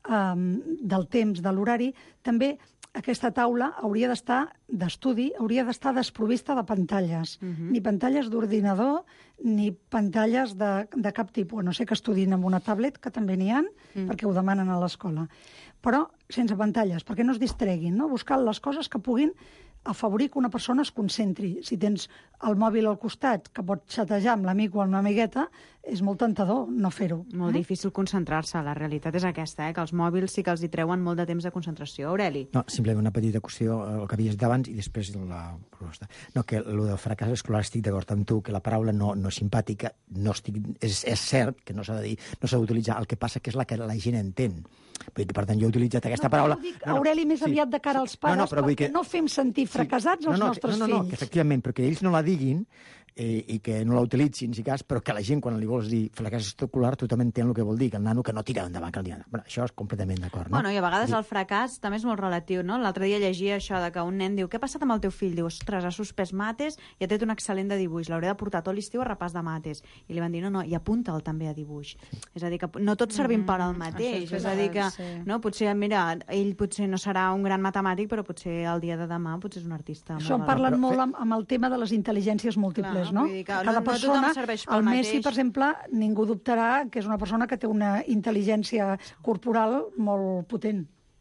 del temps, de l'horari, també aquesta taula hauria d'estar d'estudi, hauria d'estar desprovista de pantalles. Ni pantalles d'ordinador, ni pantalles de cap tipus. A no sé que estudin amb una tablet, que també n'hi ha, perquè ho demanen a l'escola. Però sense pantalles, perquè no es distreguin, no? Buscar les coses que puguin afavorir que una persona es concentri. Si tens el mòbil al costat, que pot xatejar amb l'amic o amb l'amigueta, és molt tentador no fer-ho. Molt difícil concentrar-se. La realitat és aquesta, que els mòbils sí que els hi treuen molt de temps de concentració. Aureli? No, simplement una petita qüestió, el que havies d'abans i després la proposta. No, que el del fracàs escolar estic d'acord amb tu, que la paraula no és simpàtica, és cert que no s'ha de dir, no s'ha d'utilitzar, el que passa que és la que la gent entén. Per tant, jo he utilitzat aquesta paraula... Aureli, més aviat de cara als pares, perquè no fem sentir fracassats els nostres fills. No, que efectivament, però que ells no la diguin i que no la utilitzin, si cas, però que la gent, quan li vols dir fracàs escolar, tothom entén el que vol dir, que el nano que no tira endavant, que el dia... Bueno, això és completament d'acord, no? Bueno, i a vegades el fracàs també és molt relatiu, no? L'altre dia llegia això de que un nen diu, què ha passat amb el teu fill? Diu, ostres, ha suspès mates i ha tret un excel·lent de dibuix, l'hauré de portar tot l'estiu a repàs de mates. I li van dir, no, i apunta'l també a dibuix. És a dir, que no tots servim per al mateix. És a dir, que no, potser, mira, ell potser no serà un gran matemàtic, però potser el dia de demà potser és un artista. Això en parlen molt amb el tema de les intel·ligències múltiples, no? Cada persona, el Messi, per exemple, ningú dubtarà que és una persona que té una intel·ligència corporal molt potent.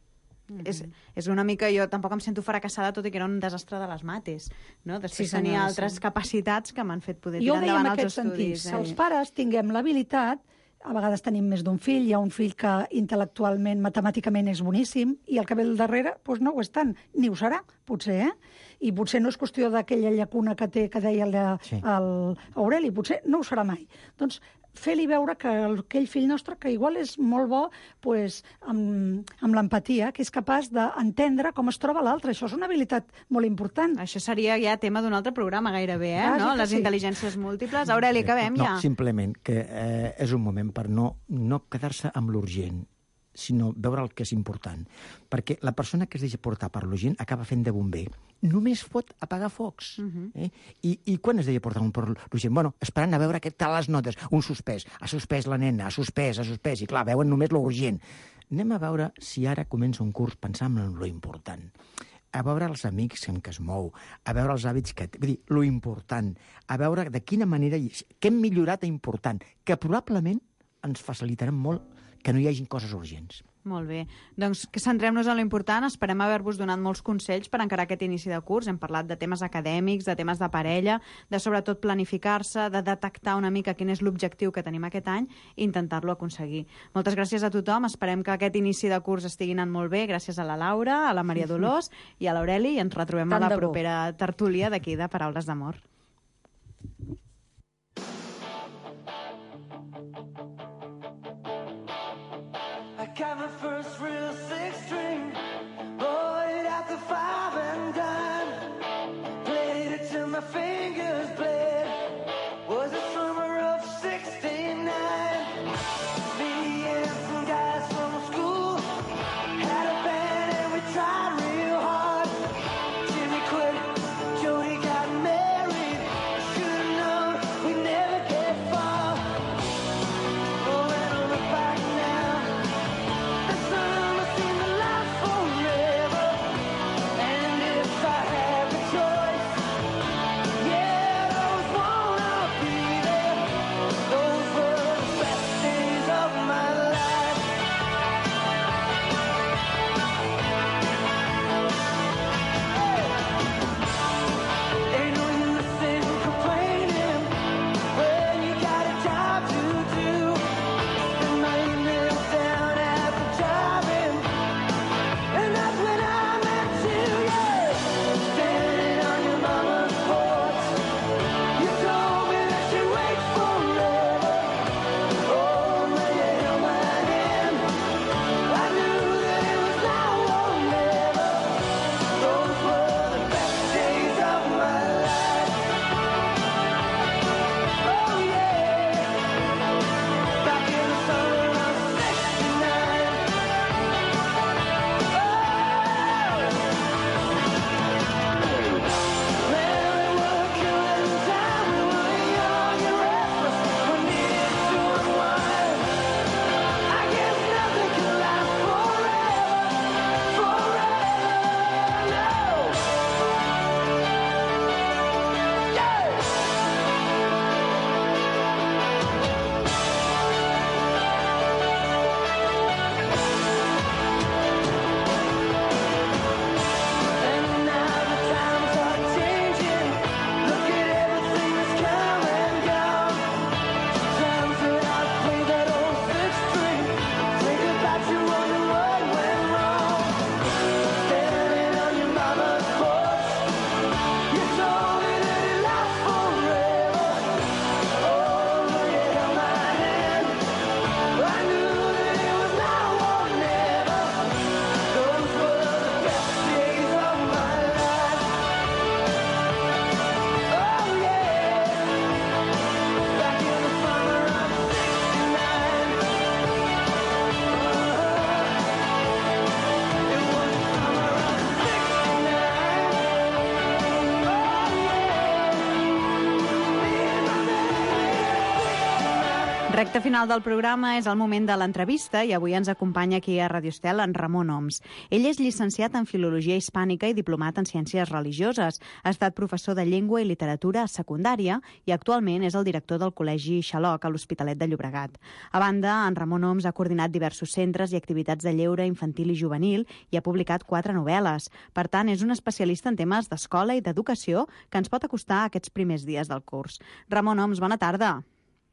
És una mica... Jo tampoc em sento fracassada, tot i que era un desastre de les mates, no? Després tenia altres capacitats que m'han fet poder tirar endavant els estudis. Jo ho deia en aquest sentit. Si els pares tinguem l'habilitat a vegades tenim més d'un fill, hi ha un fill que intel·lectualment, matemàticament és boníssim, i el que ve al darrere doncs no ho és tant, ni ho serà, potser, I potser no és qüestió d'aquella llacuna que té, que deia l'Aureli, potser no ho serà mai. Doncs fer-li veure que aquell fill nostre, que igual és molt bo amb l'empatia, que és capaç d'entendre com es troba l'altre. Això és una habilitat molt important. Això seria ja tema d'un altre programa gairebé, no? Les intel·ligències múltiples. Aureli, acabem ja. No, simplement que és un moment per no quedar-se amb l'urgent, sinó veure el que és important. Perquè la persona que es deixa portar per l'urgent acaba fent de bomber. Només pot apagar focs. I quan es deixa portar un per l'urgent? Bueno, esperant a veure què tal les notes. Un suspès. Ha suspès la nena, ha suspès. I clar, veuen només l'urgent. Anem a veure si ara comença un curs pensant en lo important. A veure els amics en què es mou, a veure els hàbits que té. Vull dir, lo important. A veure de quina manera, què hem millorat important, que probablement ens facilitaran molt que no hi hagin coses urgents. Molt bé. Doncs que centrem-nos en l'important. Esperem haver-vos donat molts consells per encarar aquest inici de curs. Hem parlat de temes acadèmics, de temes de parella, de sobretot planificar-se, de detectar una mica quin és l'objectiu que tenim aquest any i intentar-lo aconseguir. Moltes gràcies a tothom. Esperem que aquest inici de curs estigui anant molt bé. Gràcies a la Laura, a la Maria Dolors i a l'Aureli. I ens retrobem a la propera tertúlia d'aquí de Paraules d'Amor. Got my first real six string, bought it at the 5 and dime, played it till my fingers bled, was the summer of 69, me and some guys from school, had a band and we tried real hard, Jimmy quit, Jody got married, should've known we'd never get far, oh and on the back now. Recte final del programa és el moment de l'entrevista i avui ens acompanya aquí a Radio Estel en Ramon Oms. Ell és llicenciat en Filologia Hispànica i diplomat en Ciències Religioses. Ha estat professor de Llengua i Literatura a secundària i actualment és el director del Col·legi Xaloc a l'Hospitalet de Llobregat. A banda, en Ramon Oms ha coordinat diversos centres i activitats de lleure infantil i juvenil i ha publicat 4 novel·les. Per tant, és un especialista en temes d'escola i d'educació que ens pot acostar a aquests primers dies del curs. Ramon Oms, bona tarda.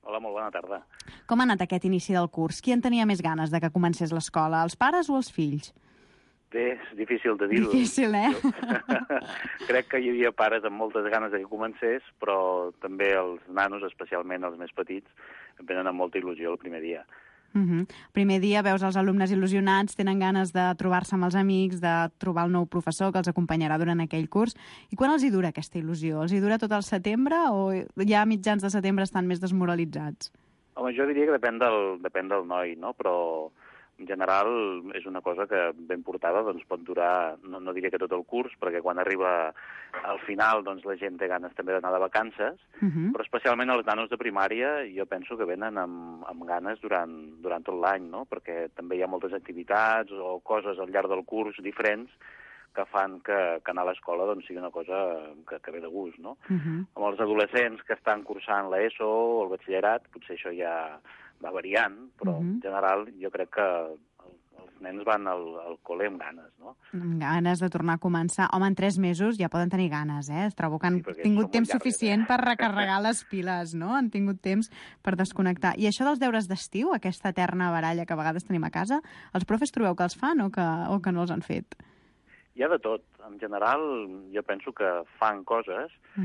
Hola, molt bona tarda. Com ha anat aquest inici del curs? Qui en tenia més ganes de que comencés l'escola, els pares o els fills? Bé, és difícil de dir-ho. Difícil, eh? Crec que hi havia pares amb moltes ganes de que comencés, però també els nanos, especialment els més petits, venen amb molta il·lusió el primer dia. Primer dia veus els alumnes il·lusionats, tenen ganes de trobar-se amb els amics, de trobar el nou professor que els acompanyarà durant aquell curs. I quan els hi dura aquesta il·lusió? Els hi dura tot el setembre o ja a mitjans de setembre estan més desmoralitzats? Home, jo diria que depèn del noi, no? Però en general és una cosa que ben portada doncs, pot durar, no diria que tot el curs, perquè quan arriba al final doncs, la gent té ganes també d'anar de vacances, però especialment els nanos de primària jo penso que venen amb ganes durant tot l'any, no? Perquè també hi ha moltes activitats o coses al llarg del curs diferents que fan que anar a l'escola doncs, sigui una cosa que ve de gust, no? Amb els adolescents que estan cursant l'ESO o el batxillerat, potser això ja va variant, però en general jo crec que els nens van al col·le amb ganes, no? Amb ganes de tornar a començar. Home, en 3 mesos ja poden tenir ganes, eh? Trobo que han tingut temps suficient per recarregar les piles, no? Han tingut temps per desconnectar. I això dels deures d'estiu, aquesta eterna baralla que a vegades tenim a casa, els profes trobeu que els fan o que no els han fet? Hi ha de tot. En general, jo penso que fan coses.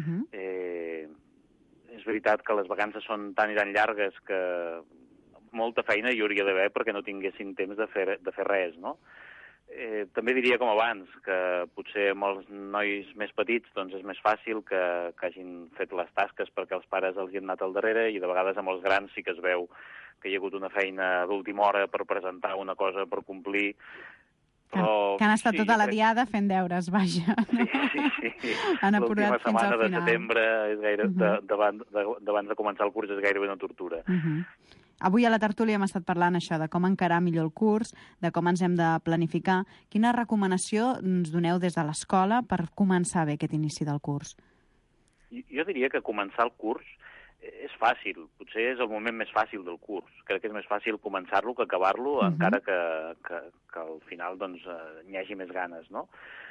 És veritat que les vacances són tan i tan llargues que molta feina hi hauria d'haver perquè no tinguessin temps de fer res, no? També diria com abans, que potser amb els nois més petits doncs és més fàcil que hagin fet les tasques perquè els pares els hi han anat al darrere i de vegades amb els grans sí que es veu que hi ha hagut una feina d'última hora per presentar una cosa per complir. Però, que han estat tota la diada fent deures, vaja. Sí. Han apurat fins al final. L'última setmana de setembre, és d'abans de començar el curs, és gairebé una tortura. Avui a la tertúlia hem estat parlant això, de com encarar millor el curs, de com ens hem de planificar. Quina recomanació ens doneu des de l'escola per començar bé aquest inici del curs? Jo diria que començar el curs és fàcil, potser és el moment més fàcil del curs. Crec que és més fàcil començar-lo que acabar-lo, encara que al final doncs, n'hi hagi més ganes, no?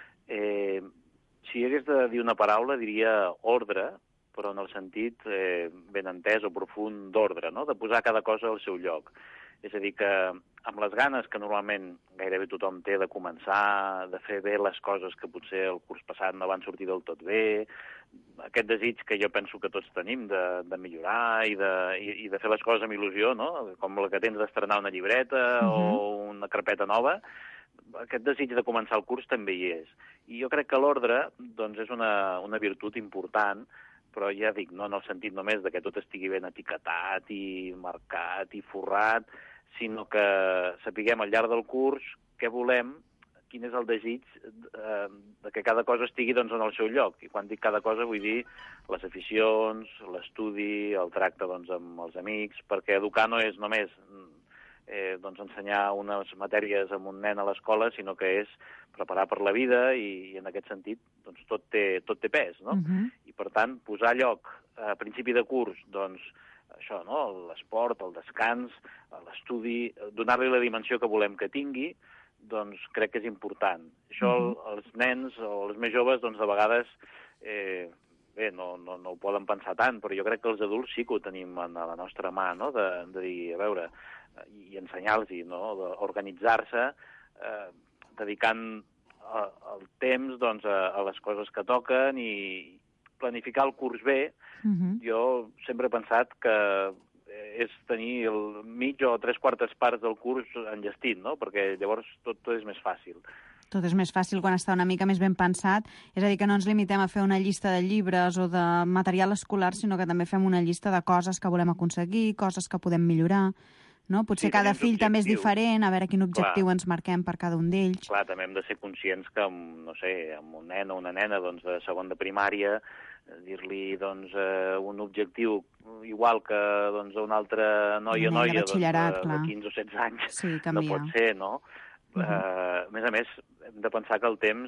Si hagués de dir una paraula, diria ordre, però en el sentit ben entès o profund d'ordre, no? De posar cada cosa al seu lloc. És a dir, que amb les ganes que normalment gairebé tothom té de començar, de fer bé les coses que potser el curs passat no van sortir del tot bé, aquest desig que jo penso que tots tenim de millorar i de fer les coses amb il·lusió, no? Com la que tens d'estrenar una llibreta o una carpeta nova, aquest desig de començar el curs també hi és. I jo crec que l'ordre doncs, és una virtut important, però ja dic, no en el sentit només de que tot estigui ben etiquetat i marcat i forrat, sinó que sapiguem al llarg del curs què volem, quin és el desig de que cada cosa estigui doncs, en el seu lloc. I quan dic cada cosa vull dir les aficions, l'estudi, el tracte doncs, amb els amics, perquè educar no és només doncs, ensenyar unes matèries a un nen a l'escola, sinó que és preparar per la vida i en aquest sentit doncs, tot té pes, no? I per tant, posar a lloc a principi de curs doncs, això, no? L'esport, el descans, l'estudi, donar-li la dimensió que volem que tingui, doncs crec que és important. Això els nens o els més joves doncs, de vegades bé, no ho poden pensar tant, però jo crec que els adults sí que ho tenim a la nostra mà, no? De dir, a veure, i ensenyar-los, no? D'organitzar-se, dedicant el temps doncs, a les coses que toquen i planificar el curs bé. Jo sempre he pensat que és tenir el mig o 3/4 parts del curs enllestit, no? Perquè llavors tot és més fàcil. Tot és més fàcil quan està una mica més ben pensat. És a dir, que no ens limitem a fer una llista de llibres o de material escolar, sinó que també fem una llista de coses que volem aconseguir, coses que podem millorar. No? Potser cada fill també és diferent, a veure quin objectiu ens marquem per cada un d'ells. Clar, també hem de ser conscients que, no sé, amb un nen o una nena doncs, de segon de primària, dir-li doncs, un objectiu igual que doncs, un altre noi o noia doncs, de 15 o 16 anys, sí, no pot ser, no? A més, hem de pensar que el temps,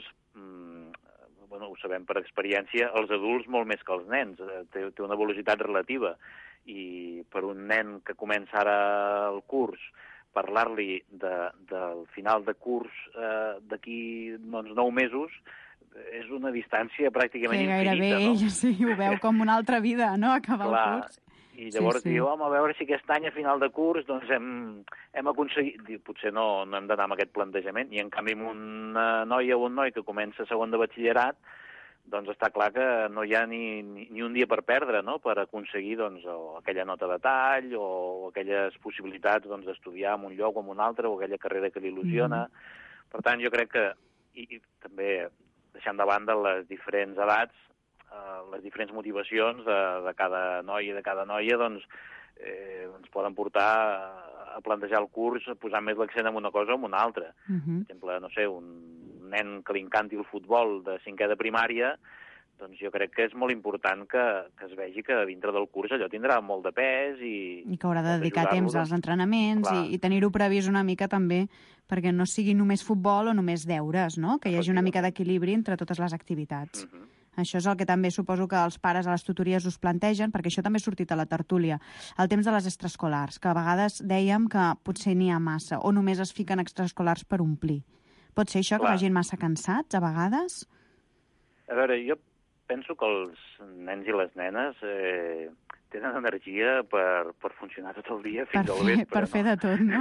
ho sabem per experiència, els adults molt més que els nens, té una velocitat relativa. I per un nen que comença ara el curs, parlar-li del final de curs d'aquí 9 mesos, és una distància pràcticament infinita. Gairebé ell sí, ho veu com una altra vida, no?, acabar el curs. I llavors diu, home, a veure si aquest any a final de curs doncs hem aconseguit... Diu, potser no hem d'anar amb aquest plantejament. I en canvi amb una noia o un noi que comença segon de batxillerat, doncs està clar que no hi ha ni un dia per perdre, no?, per aconseguir doncs, o aquella nota de tall o aquelles possibilitats doncs, d'estudiar en un lloc o en un altre o aquella carrera que li il·lusiona. Per tant, jo crec que, i també deixant de banda les diferents edats, les diferents motivacions de cada noi i de cada noia doncs, ens poden portar a plantejar el curs posant més l'accent en una cosa o en una altra. Per exemple, no sé, un nen que li encanti el futbol de 5è de primària, doncs jo crec que és molt important que es vegi que dintre del curs allò tindrà molt de pes i que haurà de dedicar temps als entrenaments i tenir-ho previst una mica també perquè no sigui només futbol o només deures, no? Que hi hagi una mica d'equilibri entre totes les activitats. Això és el que també suposo que els pares a les tutories us plantegen, perquè això també ha sortit a la tertúlia. El temps de les extraescolars, que a vegades dèiem que potser n'hi ha massa, o només es fiquen extraescolars per omplir. Pot ser això, que vagin massa cansats, a vegades? A veure, jo penso que els nens i les nenes tenen energia per funcionar tot el dia fins al vespre. Per fer de tot, no?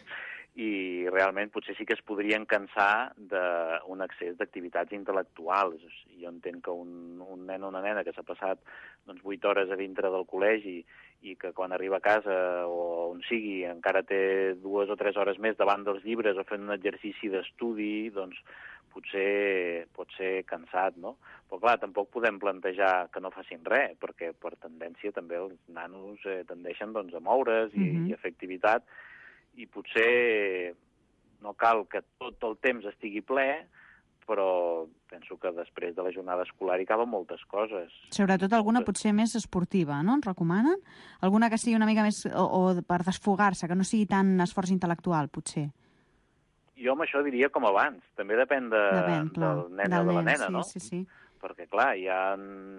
I realment potser sí que es podrien cansar d'un excés d'activitats intel·lectuals. Jo entenc que un nen o una nena que s'ha passat 8 hores a dintre del col·legi i que quan arriba a casa o on sigui encara té 2 o 3 hores més davant dels llibres o fent un exercici d'estudi, doncs potser pot ser cansat, no? Però clar, tampoc podem plantejar que no facin res, perquè per tendència també els nanos tendeixen doncs, a moure's i a fer activitat, i potser no cal que tot el temps estigui ple, però penso que després de la jornada escolar hi caben moltes coses. Sobretot alguna potser més esportiva, no? Ens recomanen? Alguna que sigui una mica més... o per desfogar-se, que no sigui tant esforç intel·lectual, potser. Jo amb això diria com abans. També depèn del nen o de la nena, no? Sí. Perquè, clar, hi ha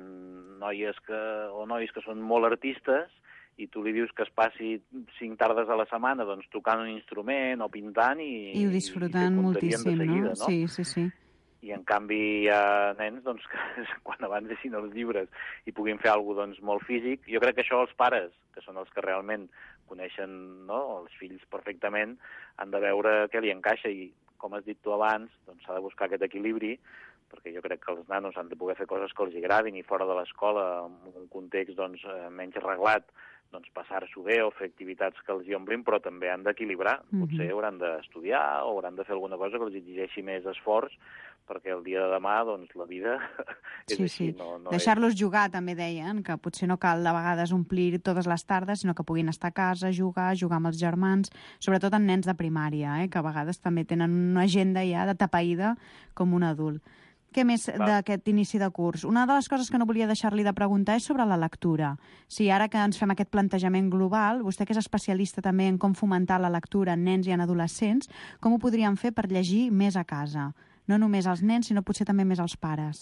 noies o nois que són molt artistes i tu li dius que es passi 5 tardes a la setmana doncs, tocant un instrument o pintant i ho disfruten moltíssim, seguida, no? Sí. I en canvi hi ha nens doncs, que quan abans deixin els llibres i puguin fer alguna cosa doncs, molt físic, jo crec que això els pares, que són els que realment coneixen els fills perfectament, han de veure què li encaixa i, com has dit tu abans, doncs, s'ha de buscar aquest equilibri, perquè jo crec que els nanos han de poder fer coses que els agradin i fora de l'escola, en un context doncs, menys reglat, doncs passar-s'ho bé o fer activitats que els hi omplin, però també han d'equilibrar. Potser hauran d'estudiar o hauran de fer alguna cosa que els exigeixi més esforç, perquè el dia de demà, doncs, la vida és així. No deixar-los jugar, també deien, que potser no cal de vegades omplir totes les tardes, sinó que puguin estar a casa, jugar amb els germans, sobretot en nens de primària, que a vegades també tenen una agenda ja de tapaïda com un adult. Què més d'aquest inici de curs? Una de les coses que no volia deixar-li de preguntar és sobre la lectura. Si ara que ens fem aquest plantejament global, vostè que és especialista també en com fomentar la lectura en nens i en adolescents, com ho podríem fer per llegir més a casa? No només als nens, sinó potser també més als pares.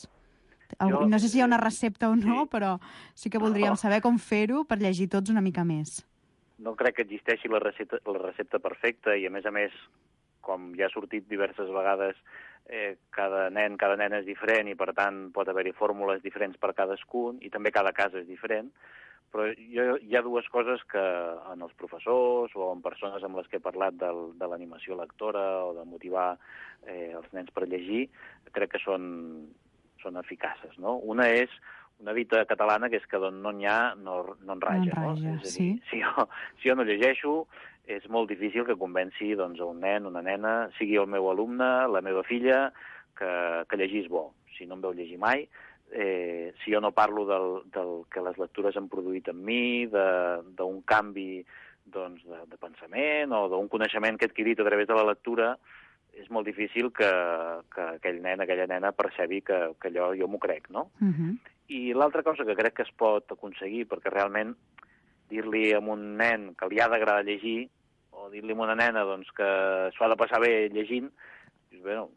No sé si hi ha una recepta o no, però sí que voldríem saber com fer-ho per llegir tots una mica més. No crec que existeixi la recepta perfecta i, a més, com ja ha sortit diverses vegades, cada nen, cada nena és diferent i, per tant, pot haver-hi fórmules diferents per cadascun i també cada cas és diferent, però hi ha dues coses que en els professors o en persones amb les que he parlat de l'animació lectora o de motivar els nens per llegir, crec que són eficaces, no? Una és una dita catalana que és que d'on no n'hi ha no en raja, no? És a dir, si jo no llegeixo, és molt difícil que convenci doncs, a un nen, una nena, sigui el meu alumne, la meva filla, que llegir és bo. Si no em veu llegir mai, si jo no parlo del que les lectures han produït en mi, d'un canvi doncs, de pensament o d'un coneixement que he adquirit a través de la lectura, és molt difícil que aquell nen, aquella nena percebi que allò jo m'ho crec, no? I l'altra cosa que crec que es pot aconseguir, perquè realment dir-li a un nen que li ha d'agradar llegir o dir-li a una nena doncs, que s'ho ha de passar bé llegint, dius, bueno,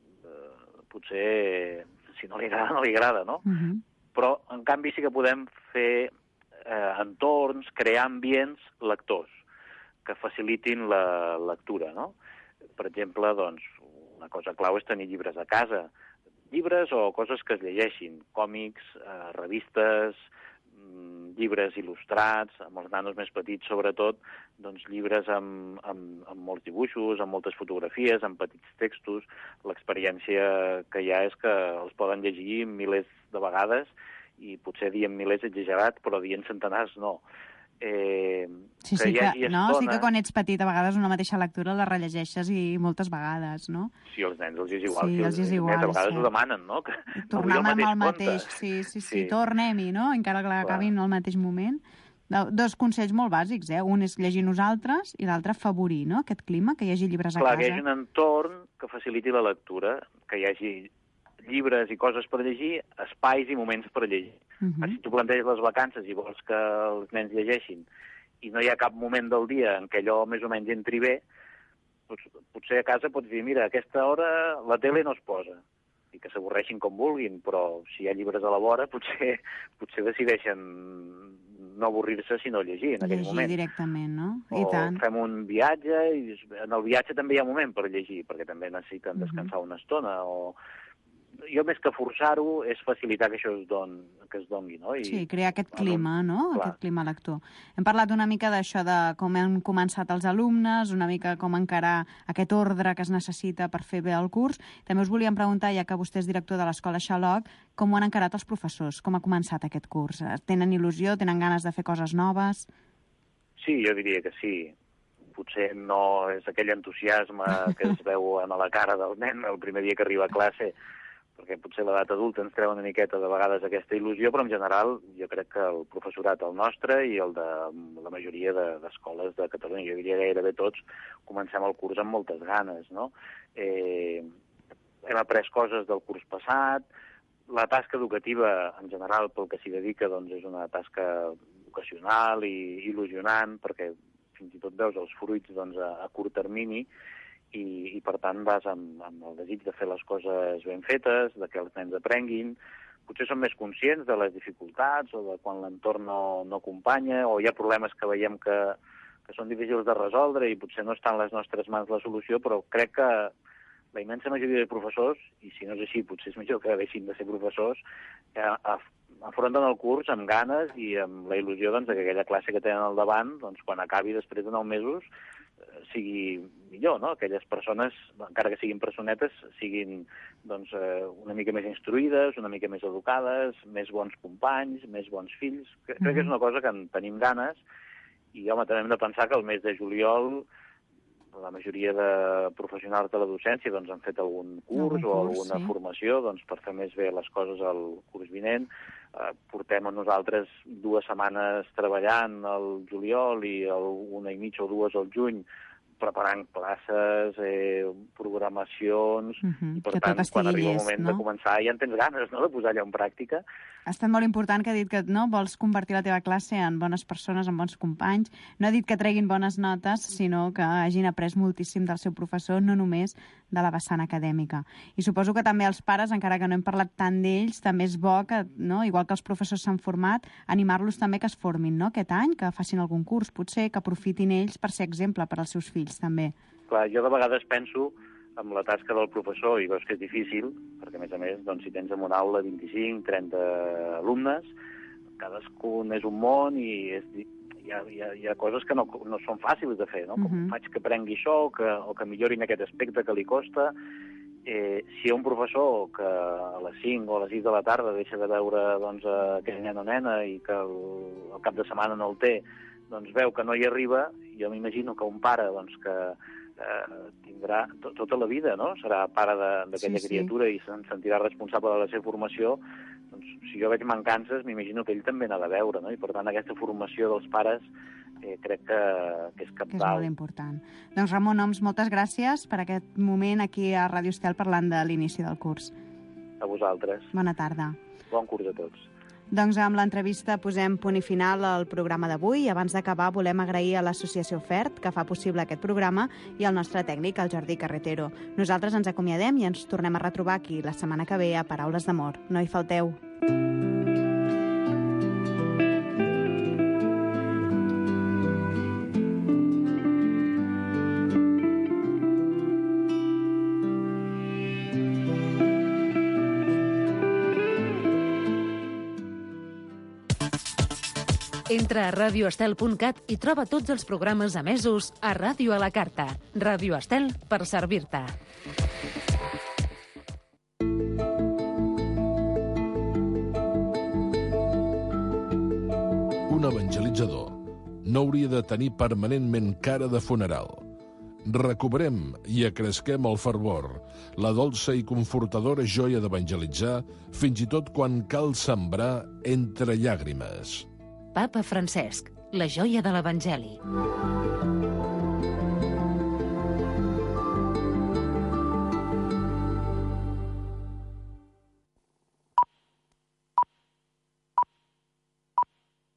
potser si no li agrada, no li agrada, no? Però, en canvi, sí que podem fer entorns, crear ambients lectors que facilitin la lectura, no? Per exemple, doncs, una cosa clau és tenir llibres a casa. Llibres o coses que es llegeixin, còmics, revistes, llibres il·lustrats, amb els nanos més petits sobretot, doncs llibres amb molts dibuixos, amb moltes fotografies, amb petits textos. L'experiència que hi ha és que els poden llegir milers de vegades i potser dient milers exagerat, però dient centenars no. Sí, que quan ets petit a vegades una mateixa lectura la rellegeixes i moltes vegades, no? Sí, els nens els és igual. Sí, els és igual. A vegades ho demanen, no? Tornem amb el mateix. Sí, tornem-hi, no? Encara que l'acabin al mateix moment. Dos consells molt bàsics, Un és llegir nosaltres i l'altre afavorir, no? Aquest clima, que hi hagi llibres a casa. Clar, que hi hagi un entorn que faciliti la lectura, que hi hagi llibres i coses per llegir, espais i moments per llegir. Si tu planteges les vacances i vols que els nens llegeixin i no hi ha cap moment del dia en què allò més o menys entri bé, potser a casa pots dir, mira, a aquesta hora la tele no es posa, i que s'avorreixin com vulguin, però si hi ha llibres a la vora potser decideixen no avorrir-se sinó llegir en aquell moment. Llegir directament, no? I tant. Fem un viatge i en el viatge també hi ha moment per llegir, perquè també necessiten descansar una estona o... Jo, més que forçar-ho, és facilitar que això es doni, no? Sí, crear aquest clima, no? Clar. Aquest clima lector. Hem parlat una mica d'això, de com han començat els alumnes, una mica com encarar aquest ordre que es necessita per fer bé el curs. També us volíem preguntar, ja que vostè és director de l'Escola Xaloc, com ho han encarat els professors? Com ha començat aquest curs? Tenen il·lusió? Tenen ganes de fer coses noves? Sí, jo diria que sí. Potser no és aquell entusiasme que es veu a la cara del nen el primer dia que arriba a classe, perquè potser l'edat adulta ens treu una miqueta de vegades aquesta il·lusió, però en general jo crec que el professorat, el nostre i el de la majoria d'escoles de Catalunya, jo diria gairebé tots, comencem el curs amb moltes ganes, no? Hem après coses del curs passat, la tasca educativa en general pel que s'hi dedica doncs és una tasca vocacional i il·lusionant, perquè fins i tot veus els fruits doncs, a curt termini, i per tant vas amb el desig de fer les coses ben fetes, de que els nens aprenguin. Potser són més conscients de les dificultats o de quan l'entorn no acompanya o hi ha problemes que veiem que són difícils de resoldre i potser no està en les nostres mans la solució, però crec que la immensa majoria de professors, i si no és així potser és millor que deixin de ser professors, afronten el curs amb ganes i amb la il·lusió doncs, que aquella classe que tenen al davant, doncs, quan acabi després de 9 mesos, sigui millor, no? Aquelles persones, encara que siguin personetes, siguin doncs, una mica més instruïdes, una mica més educades, més bons companys, més bons fills. Crec que és una cosa que en tenim ganes i, home, també hem de pensar que el mes de juliol la majoria de professionals de la docència doncs, han fet algun curs o alguna formació doncs, per fer més bé les coses al curs vinent. Portem a nosaltres 2 setmanes treballant al juliol i una i mitja o 2 al juny preparant classes, programacions, i per tant, quan arriba el moment de començar ja en tens ganes, no?, de posar allò en pràctica. Ha estat molt important que ha dit que no vols convertir la teva classe en bones persones, en bons companys. No ha dit que treguin bones notes, sinó que hagin après moltíssim del seu professor, no només de la vessant acadèmica. I suposo que també els pares, encara que no hem parlat tant d'ells, també és bo que, no, igual que els professors s'han format, animar-los també que es formin, no?, aquest any, que facin algun curs, potser, que aprofitin ells per ser exemple per als seus fills, també. Clar, jo de vegades penso amb la tasca del professor, i veus que és difícil, perquè a més, doncs, si tens en una aula 25, 30 alumnes, cadascun és un món i hi ha coses que no són fàcils de fer, no? Com faig que aprengui això o que millorin aquest aspecte que li costa. Si hi ha un professor que a les 5 o a les 6 de la tarda deixa de veure doncs, aquell nen o nena i que el cap de setmana no el té, doncs veu que no hi arriba, jo m'imagino que un pare doncs, que tindrà tota la vida, no? Serà pare d'aquella criatura i se'n sentirà responsable de la seva formació. Doncs, si jo veig mancances, m'imagino que ell també n'ha de veure, no? I per tant aquesta formació dels pares crec que és cabdal. Que és molt important. Doncs Ramon Oms, moltes gràcies per aquest moment aquí a Ràdio Estel parlant de l'inici del curs. A vosaltres. Bona tarda. Bon curs a tots. Doncs amb l'entrevista posem punt i final al programa d'avui. Abans d'acabar volem agrair a l'associació FERT, que fa possible aquest programa, i al nostre tècnic, el Jordi Carretero. Nosaltres ens acomiadem i ens tornem a retrobar aquí la setmana que ve a Paraules d'Amor. No hi falteu. Entra a radioestel.cat i troba tots els programes emesos a Ràdio a la Carta. Ràdio Estel, per servir-te. Un evangelitzador no hauria de tenir permanentment cara de funeral. Recobrem i acresquem el fervor, la dolça i confortadora joia d'evangelitzar, fins i tot quan cal sembrar entre llàgrimes. Papa Francesc, la joia de l'Evangeli.